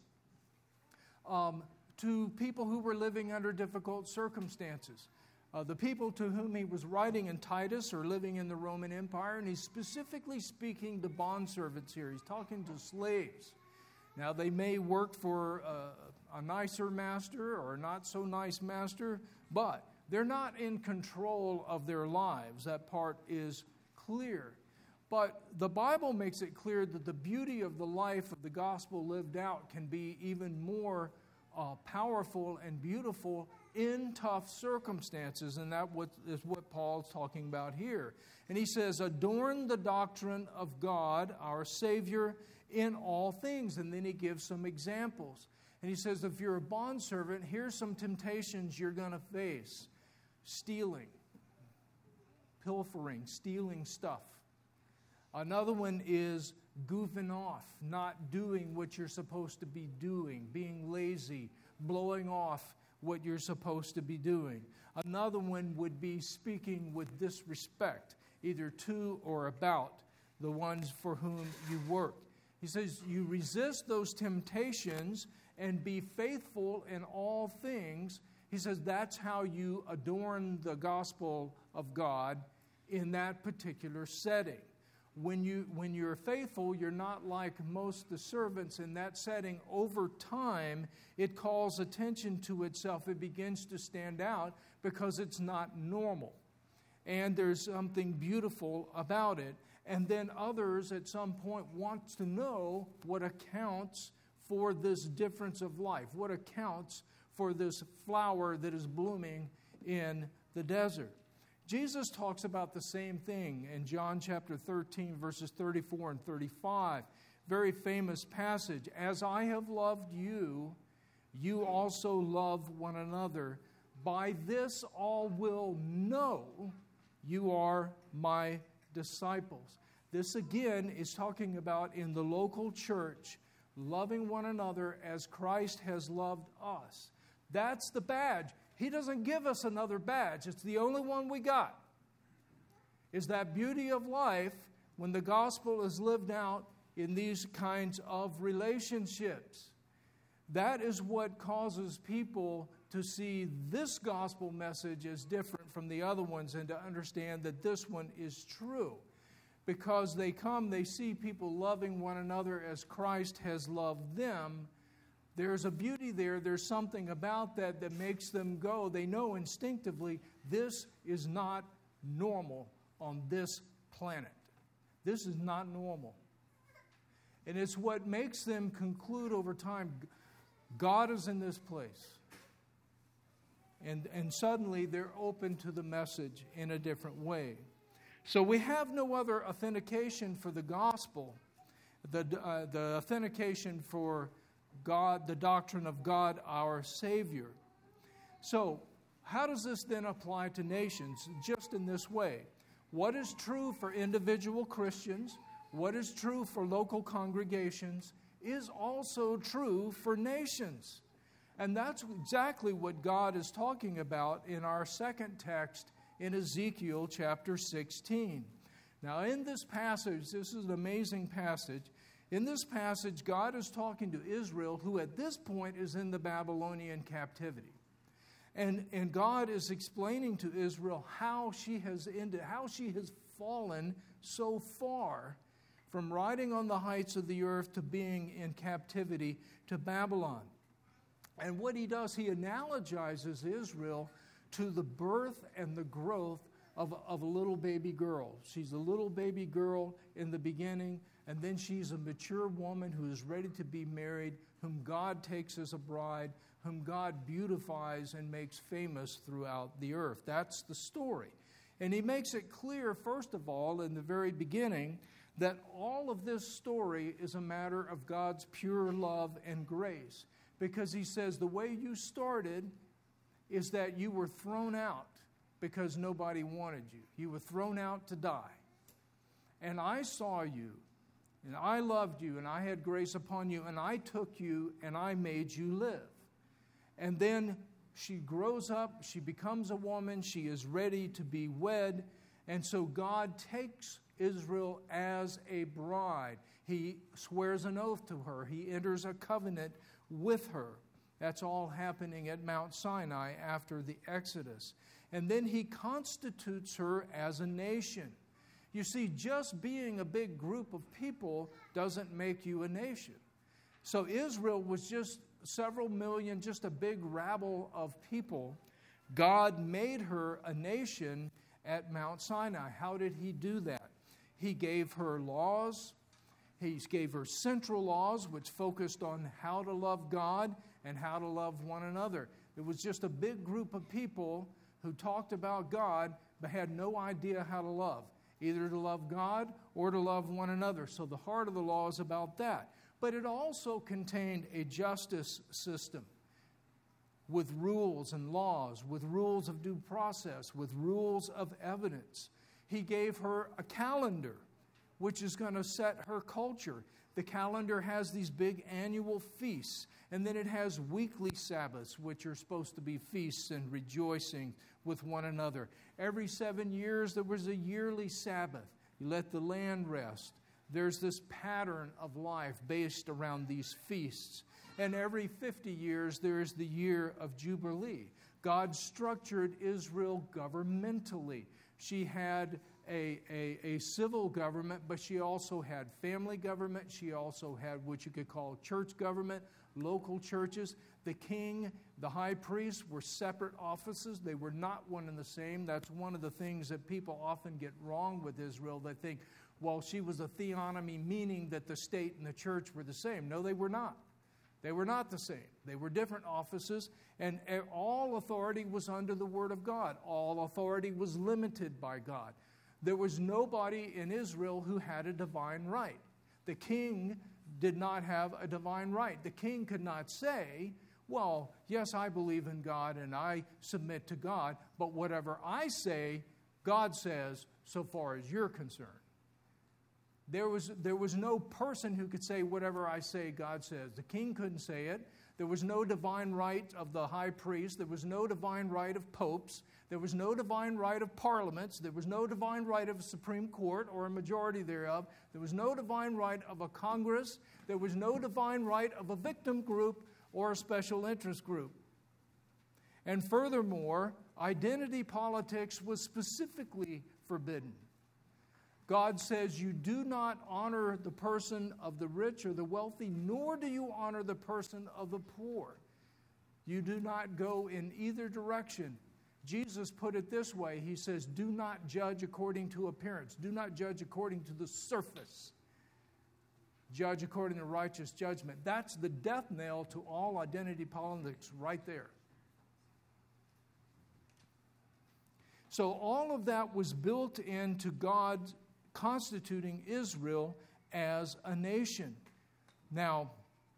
to people who were living under difficult circumstances. The people to whom he was writing in Titus are living in the Roman Empire, and he's specifically speaking to bondservants here. He's talking to slaves. Now, they may work for a nicer master or a not so nice master, but they're not in control of their lives. That part is clear. But the Bible makes it clear that the beauty of the life of the gospel lived out can be even more powerful and beautiful in tough circumstances. And that is what Paul's talking about here. And he says, adorn the doctrine of God, our Savior, in all things. And then he gives some examples. And he says, if you're a bondservant, here's some temptations you're going to face. Stealing, pilfering, stealing stuff. Another one is goofing off, not doing what you're supposed to be doing, being lazy, blowing off what you're supposed to be doing. Another one would be speaking with disrespect, either to or about the ones for whom you work. He says, you resist those temptations and be faithful in all things. He says that's how you adorn the gospel of God in that particular setting. when you're faithful, you're not like most of the servants in that setting. Over time, it calls attention to itself. It begins to stand out because it's not normal. And there's something beautiful about it. And then others at some point want to know what accounts for this difference of life, what accounts for this flower that is blooming in the desert. Jesus talks about the same thing in John chapter 13, verses 34 and 35. Very famous passage. As I have loved you, you also love one another. By this all will know you are my disciples. This again is talking about in the local church, loving one another as Christ has loved us. That's the badge. He doesn't give us another badge. It's the only one we got. Is that beauty of life when the gospel is lived out in these kinds of relationships. That is what causes people to see this gospel message as different from the other ones and to understand that this one is true. Because they come, they see people loving one another as Christ has loved them. There's a beauty there. There's something about that that makes them go. They know instinctively this is not normal on this planet. This is not normal. And it's what makes them conclude over time, God is in this place. And suddenly they're open to the message in a different way. So we have no other authentication for the gospel, the authentication for God, the doctrine of God, our Savior. So how does this then apply to nations? Just in this way. What is true for individual Christians, what is true for local congregations, is also true for nations. And that's exactly what God is talking about in our second text in Ezekiel chapter 16. Now in this passage, this is an amazing passage. In this passage, God is talking to Israel, who at this point is in the Babylonian captivity. And God is explaining to Israel how she has fallen so far from riding on the heights of the earth to being in captivity to Babylon. And what he does, he analogizes Israel to the birth and the growth of a little baby girl. She's a little baby girl in the beginning, and then she's a mature woman who is ready to be married, whom God takes as a bride, whom God beautifies and makes famous throughout the earth. That's the story. And he makes it clear, first of all, in the very beginning, that all of this story is a matter of God's pure love and grace. Because he says the way you started is that you were thrown out because nobody wanted you. You were thrown out to die. And I saw you, and I loved you, and I had grace upon you, and I took you, and I made you live. And then she grows up, she becomes a woman, she is ready to be wed, and so God takes Israel as a bride. He swears an oath to her. He enters a covenant with her. That's all happening at Mount Sinai after the Exodus. And then he constitutes her as a nation. You see, just being a big group of people doesn't make you a nation. So Israel was just several million, just a big rabble of people. God made her a nation at Mount Sinai. How did he do that? He gave her laws. He gave her central laws, which focused on how to love God and how to love one another. It was just a big group of people who talked about God but had no idea how to love, either to love God or to love one another. So the heart of the law is about that. But it also contained a justice system with rules and laws, with rules of due process, with rules of evidence. He gave her a calendar, which is going to set her culture. The calendar has these big annual feasts, and then it has weekly Sabbaths, which are supposed to be feasts and rejoicing with one another. Every 7 years, there was a yearly Sabbath. You let the land rest. There's this pattern of life based around these feasts. And every 50 years, there is the year of Jubilee. God structured Israel governmentally. She had a civil government, but she also had family government. She also had what you could call church government, local churches. The king, the high priest were separate offices. They were not one and the same. That's one of the things that people often get wrong with Israel. They think, well, she was a theonomy, meaning that the state and the church were the same. No, they were not. They were not the same. They were different offices, and all authority was under the Word of God. All authority was limited by God. There was nobody in Israel who had a divine right. The king did not have a divine right. The king could not say, well, yes, I believe in God and I submit to God, but whatever I say, God says, so far as you're concerned. There was no person who could say, whatever I say, God says. The king couldn't say it. There was no divine right of the high priest. There was no divine right of popes. There was no divine right of parliaments. There was no divine right of a Supreme Court or a majority thereof. There was no divine right of a Congress. There was no divine right of a victim group or a special interest group. And furthermore, identity politics was specifically forbidden. God says you do not honor the person of the rich or the wealthy, nor do you honor the person of the poor. You do not go in either direction. Jesus put it this way. He says, do not judge according to appearance. Do not judge according to the surface. Judge according to righteous judgment. That's the death knell to all identity politics right there. So all of that was built into God constituting Israel as a nation. Now,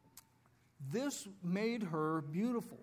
this made her beautiful.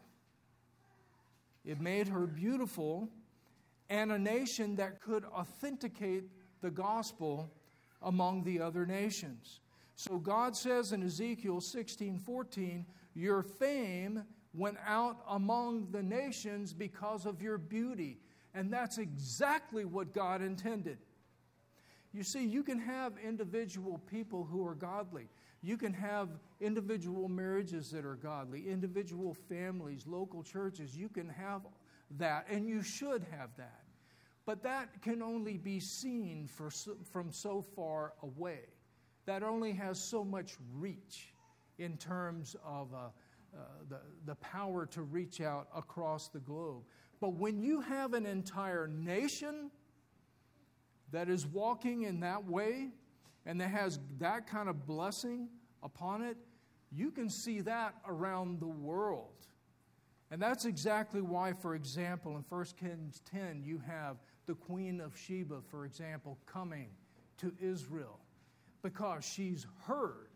It made her beautiful and a nation that could authenticate the gospel among the other nations. So God says in Ezekiel 16:14, your fame went out among the nations because of your beauty. And that's exactly what God intended. You see, you can have individual people who are godly. You can have individual marriages that are godly, individual families, local churches. You can have that, and you should have that. But that can only be seen from so far away. That only has so much reach in terms of the power to reach out across the globe. But when you have an entire nation that is walking in that way and that has that kind of blessing upon it, you can see that around the world. And that's exactly why, for example, in 1 Kings 10, you have the Queen of Sheba, for example, coming to Israel because she's heard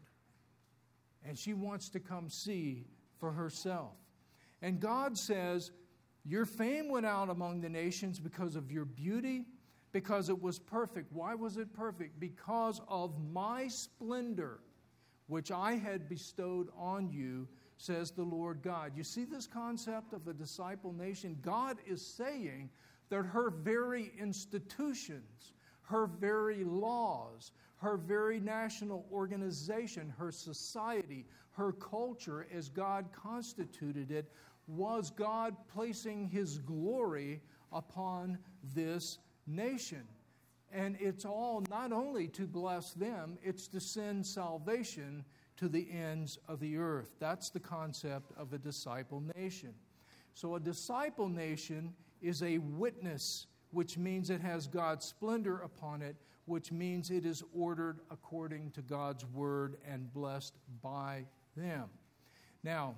and she wants to come see for herself. And God says, your fame went out among the nations because of your beauty, because it was perfect. Why was it perfect? Because of my splendor, which I had bestowed on you, says the Lord God. You see this concept of a disciple nation? God is saying that her very institutions, her very laws, her very national organization, her society, her culture as God constituted it, was God placing His glory upon this nation. And it's all not only to bless them, it's to send salvation to the ends of the earth. That's the concept of a disciple nation. So a disciple nation is a witness, which means it has God's splendor upon it, which means it is ordered according to God's word and blessed by them. Now,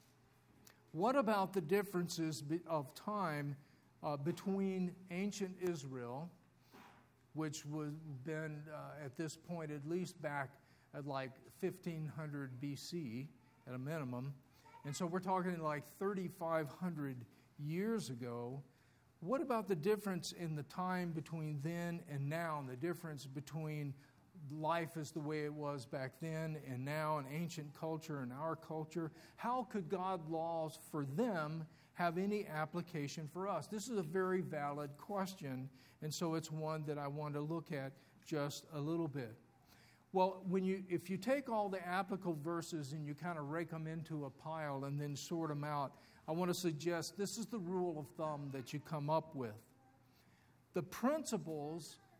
what about the differences of time between ancient Israel, which would have been at this point at least back at like 1500 BC at a minimum, and so we're talking like 3,500 years ago. What about the difference in the time between then and now, and the difference between life as the way it was back then and now, and ancient culture and our culture? How could God's laws for them have any application for us? This is a very valid question, and so it's one that I want to look at just a little bit. Well, if you take all the applicable verses and you kind of rake them into a pile and then sort them out, I want to suggest this is the rule of thumb that you come up with. The principles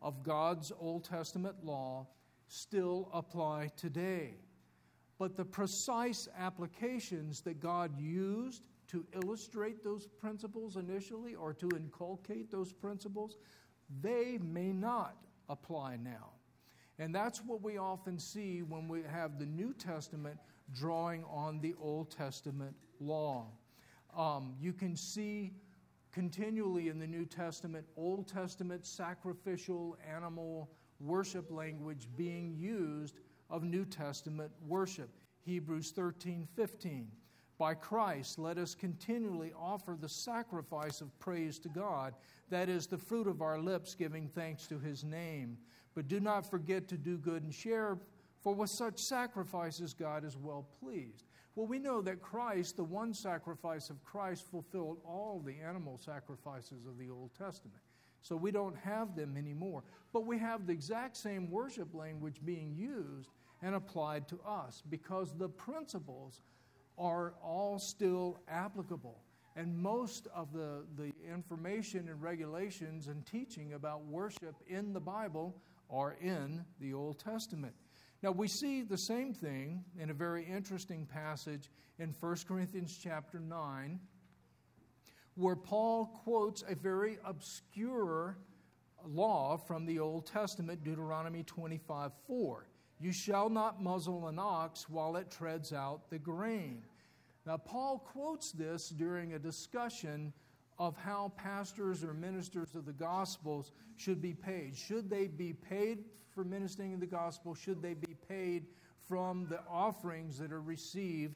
of God's Old Testament law still apply today. But the precise applications that God used to illustrate those principles initially or to inculcate those principles, they may not apply now. And that's what we often see when we have the New Testament drawing on the Old Testament law. You can see continually in the New Testament, Old Testament sacrificial animal worship language being used of New Testament worship. Hebrews 13:15. By Christ, let us continually offer the sacrifice of praise to God, that is the fruit of our lips, giving thanks to His name. But do not forget to do good and share, for with such sacrifices God is well pleased. Well, we know that Christ, the one sacrifice of Christ, fulfilled all the animal sacrifices of the Old Testament. So we don't have them anymore. But we have the exact same worship language being used and applied to us because the principles are all still applicable. And most of the information and regulations and teaching about worship in the Bible are in the Old Testament. Now, we see the same thing in a very interesting passage in 1 Corinthians chapter 9, where Paul quotes a very obscure law from the Old Testament, Deuteronomy 25:4. You shall not muzzle an ox while it treads out the grain. Now, Paul quotes this during a discussion of how pastors or ministers of the Gospels should be paid. Should they be paid for ministering the gospel? Should they be paid from the offerings that are received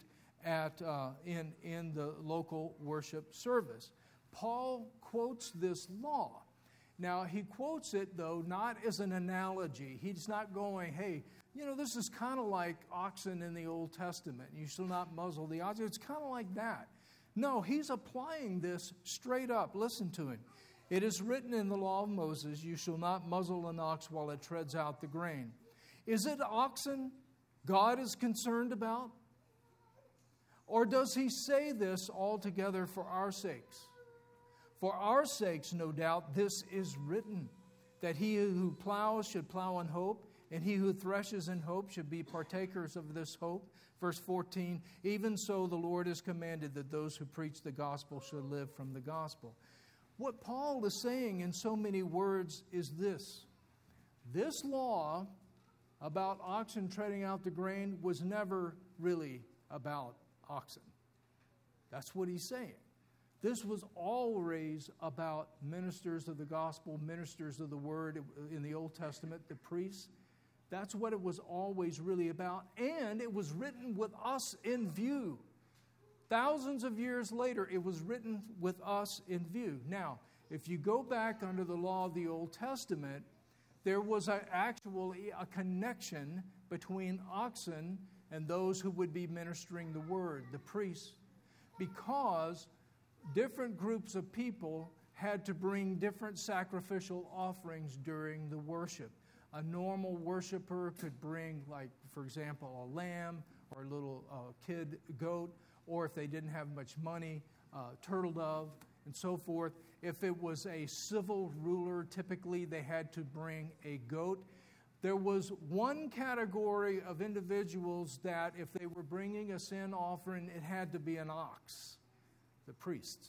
in the local worship service? Paul quotes this law. Now, he quotes it, though, not as an analogy. He's not going, hey, this is kind of like oxen in the Old Testament. You shall not muzzle the oxen. It's kind of like that. No, he's applying this straight up. Listen to him. It is written in the law of Moses, you shall not muzzle an ox while it treads out the grain. Is it oxen God is concerned about? Or does he say this altogether for our sakes? For our sakes, no doubt, this is written, that he who plows should plow in hope, and he who threshes in hope should be partakers of this hope. Verse 14, even so the Lord has commanded that those who preach the gospel should live from the gospel. What Paul is saying in so many words is this. This law about oxen treading out the grain was never really about oxen. That's what he's saying. This was always about ministers of the gospel, ministers of the word in the Old Testament, the priests. That's what it was always really about. And it was written with us in view. Thousands of years later, it was written with us in view. Now, if you go back under the law of the Old Testament, there was actually a connection between oxen and those who would be ministering the word, the priests, because different groups of people had to bring different sacrificial offerings during the worship. A normal worshiper could bring, like, for example, a lamb or a little kid goat, or if they didn't have much money, turtle dove, and so forth. If it was a civil ruler, typically they had to bring a goat. There was one category of individuals that if they were bringing a sin offering, it had to be an ox, the priests.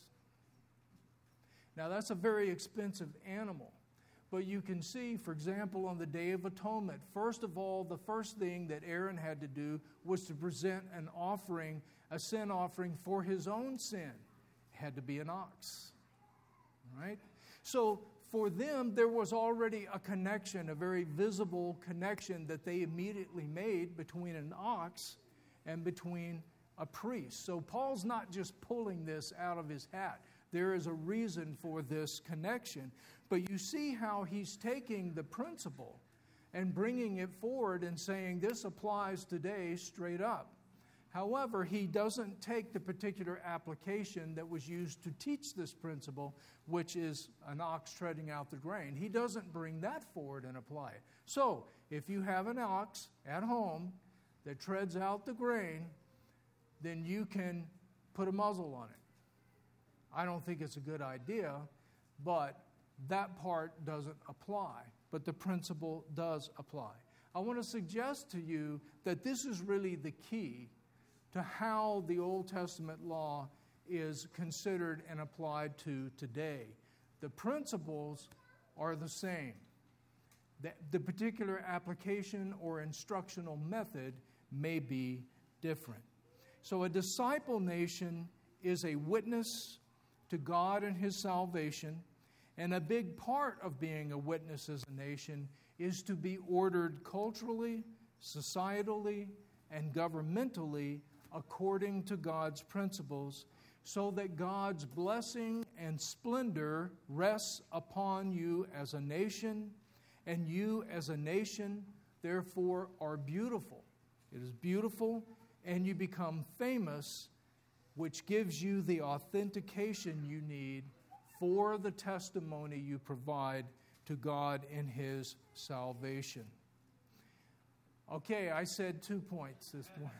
Now, that's a very expensive animal. But you can see, for example, on the Day of Atonement, first of all, the first thing that Aaron had to do was to present an offering, a sin offering for his own sin. It had to be an ox. Right? So for them, there was already a connection, a very visible connection that they immediately made between an ox and between a priest. So Paul's not just pulling this out of his hat. There is a reason for this connection. But you see how he's taking the principle and bringing it forward and saying this applies today straight up. However, he doesn't take the particular application that was used to teach this principle, which is an ox treading out the grain. He doesn't bring that forward and apply it. So, if you have an ox at home that treads out the grain, then you can put a muzzle on it. I don't think it's a good idea, but that part doesn't apply. but the principle does apply. I want to suggest to you that this is really the key to how the Old Testament law is considered and applied to today. The principles are the same. The particular application or instructional method may be different. So a disciple nation is a witness to God and His salvation, and a big part of being a witness as a nation is to be ordered culturally, societally, and governmentally according to God's principles, so that God's blessing and splendor rests upon you as a nation, and you as a nation, therefore, are beautiful. It is beautiful, and you become famous, which gives you the authentication you need for the testimony you provide to God in His salvation. Okay, I said 2 points this morning.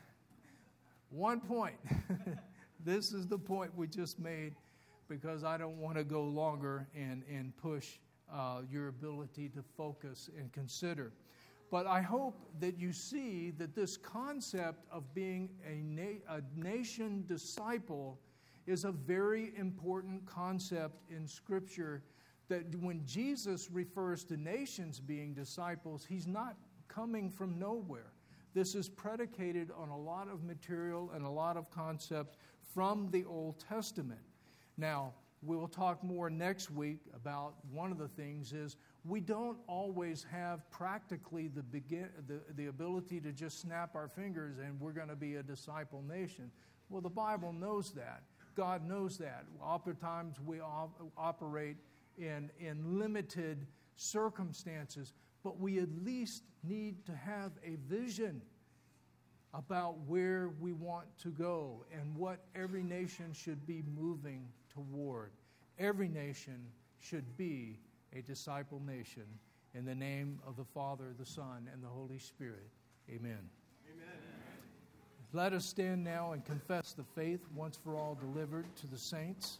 1 point. This is the point we just made, because I don't want to go longer and push your ability to focus and consider. But I hope that you see that this concept of being a nation disciple is a very important concept in Scripture, that when Jesus refers to nations being disciples, He's not coming from nowhere. This is predicated on a lot of material and a lot of concept from the Old Testament. Now, we'll talk more next week about one of the things is we don't always have practically the ability to just snap our fingers and we're going to be a disciple nation. Well, the Bible knows that. God knows that. Oftentimes we operate in limited circumstances, but we at least need to have a vision about where we want to go and what every nation should be moving toward. Every nation should be a disciple nation. In the name of the Father, the Son, and the Holy Spirit. Amen. Amen. Let us stand now and confess the faith once for all delivered to the saints.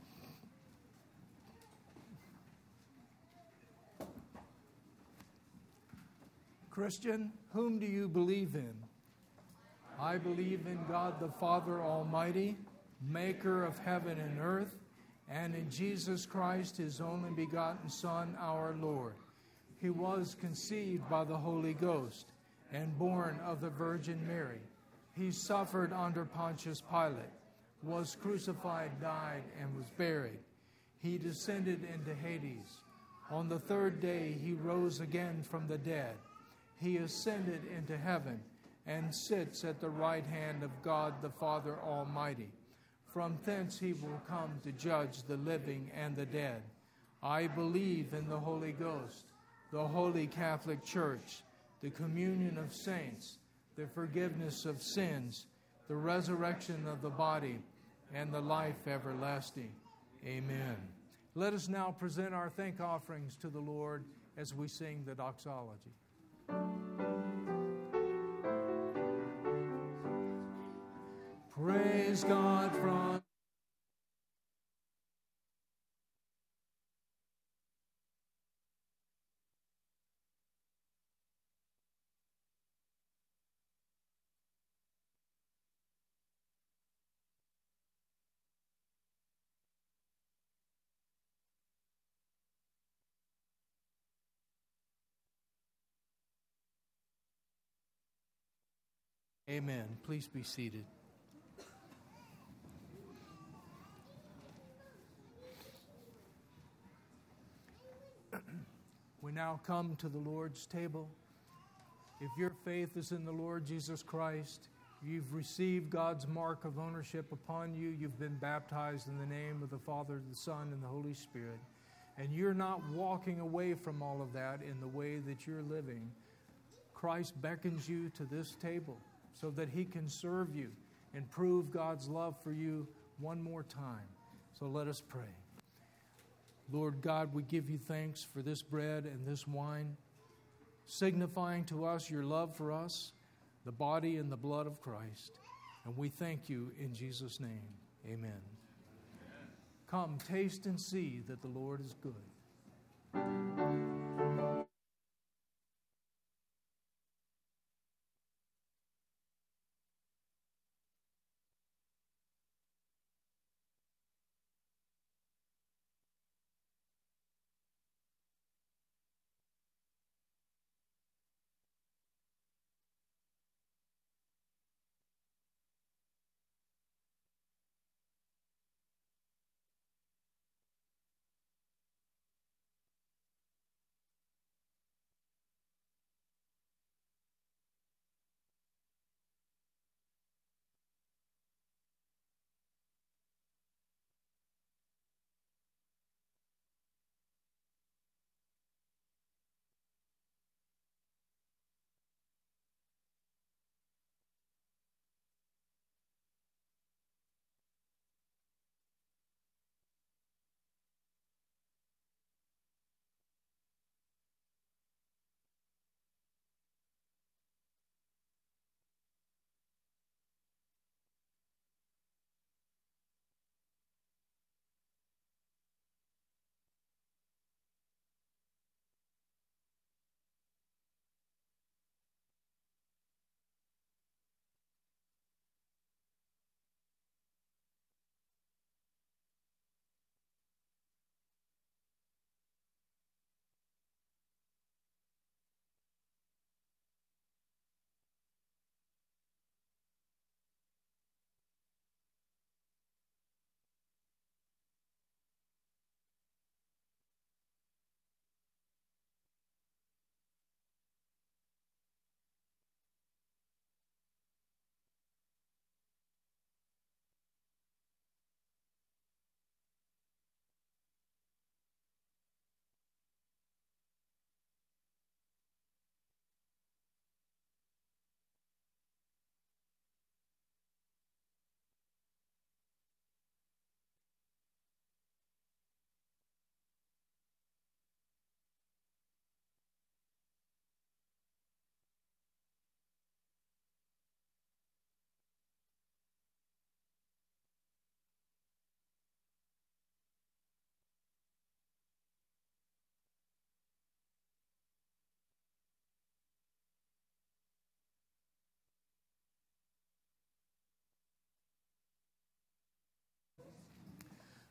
Christian, whom do you believe in? I believe in God the Father Almighty, maker of heaven and earth, and in Jesus Christ, His only begotten Son, our Lord. He was conceived by the Holy Ghost and born of the Virgin Mary. He suffered under Pontius Pilate, was crucified, died, and was buried. He descended into Hades. On the third day, He rose again from the dead. He ascended into heaven and sits at the right hand of God the Father Almighty. From thence He will come to judge the living and the dead. I believe in the Holy Ghost, the Holy Catholic Church, the communion of saints, the forgiveness of sins, the resurrection of the body, and the life everlasting. Amen. Let us now present our thank offerings to the Lord as we sing the doxology. Praise God from Amen. Please be seated. We now come to the Lord's table. If your faith is in the Lord Jesus Christ, you've received God's mark of ownership upon you, you've been baptized in the name of the Father, the Son, and the Holy Spirit, and you're not walking away from all of that in the way that you're living, Christ beckons you to this table so that He can serve you and prove God's love for you one more time. So let us pray. Lord God, we give you thanks for this bread and this wine, signifying to us your love for us, the body and the blood of Christ. And we thank you in Jesus' name. Amen. Come, taste and see that the Lord is good.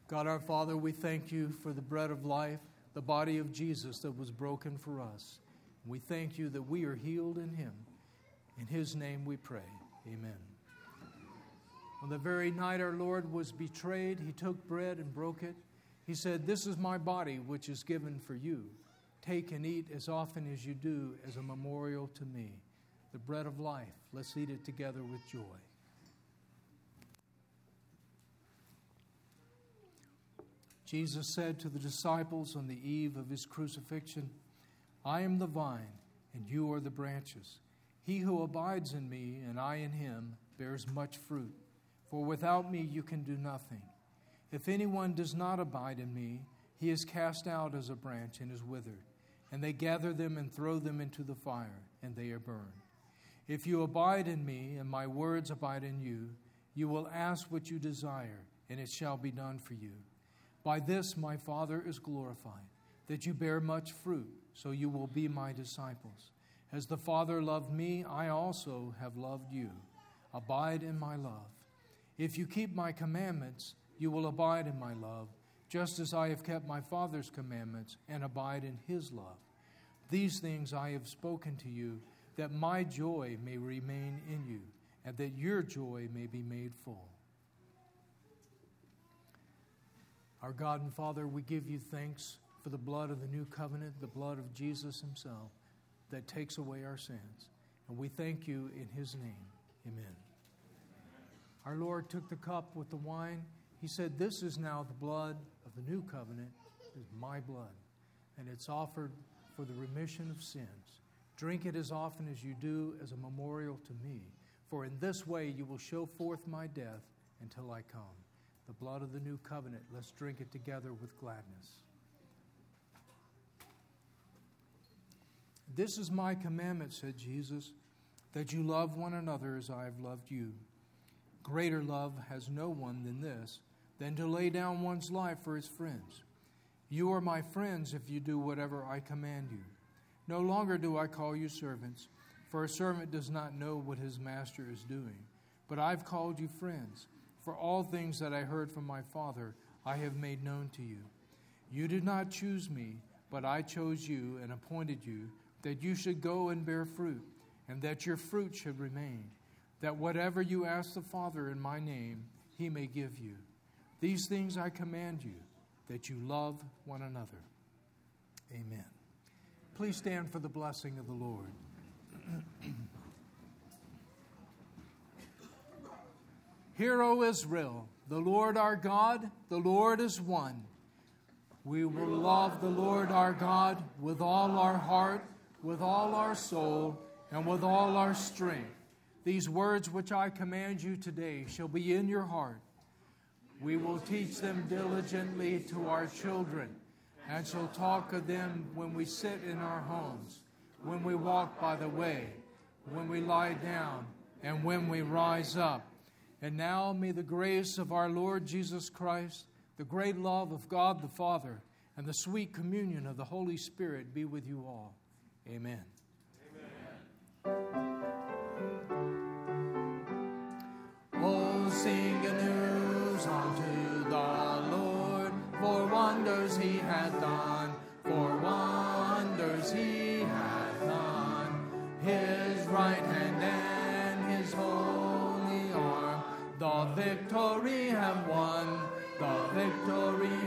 God our Father, we thank you for the bread of life, the body of Jesus that was broken for us. We thank you that we are healed in him. In his name we pray. Amen. On the very night our Lord was betrayed, he took bread and broke it. He said, "This is my body, which is given for you. Take and eat as often as you do as a memorial to me." The bread of life, let's eat it together with joy. Jesus said to the disciples on the eve of his crucifixion, "I am the vine, and you are the branches. He who abides in me, and I in him, bears much fruit. For without me you can do nothing. If anyone does not abide in me, he is cast out as a branch and is withered, and they gather them and throw them into the fire, and they are burned. If you abide in me, and my words abide in you, you will ask what you desire, and it shall be done for you. By this my Father is glorified, that you bear much fruit, so you will be my disciples. As the Father loved me, I also have loved you. Abide in my love. If you keep my commandments, you will abide in my love, just as I have kept my Father's commandments and abide in his love. These things I have spoken to you, that my joy may remain in you, and that your joy may be made full." Our God and Father, we give you thanks for the blood of the new covenant, the blood of Jesus himself, that takes away our sins. And we thank you in his name. Amen. Our Lord took the cup with the wine. He said, "This is now the blood of the new covenant. It is my blood, and it's offered for the remission of sins. Drink it as often as you do as a memorial to me. For in this way you will show forth my death until I come." The blood of the new covenant, let's drink it together with gladness. "This is my commandment," said Jesus, "that you love one another as I have loved you. Greater love has no one than this, than to lay down one's life for his friends. You are my friends if you do whatever I command you. No longer do I call you servants, for a servant does not know what his master is doing. But I've called you friends, for all things that I heard from my Father I have made known to you. You did not choose me, but I chose you and appointed you, that you should go and bear fruit, and that your fruit should remain, that whatever you ask the Father in my name, he may give you. These things I command you, that you love one another." Amen. Please stand for the blessing of the Lord. "Hear, O Israel, the Lord our God, the Lord is one. We will love the Lord our God with all our heart, with all our soul, and with all our strength. These words which I command you today shall be in your heart. We will teach them diligently to our children, and shall talk of them when we sit in our homes, when we walk by the way, when we lie down, and when we rise up. And now may the grace of our Lord Jesus Christ, the great love of God the Father, and the sweet communion of the Holy Spirit be with you all. Amen." Oh, sing a news unto the Lord, for wonders he hath done, for wonders he hath done. His right hand and his holy arm the victory have won, the victory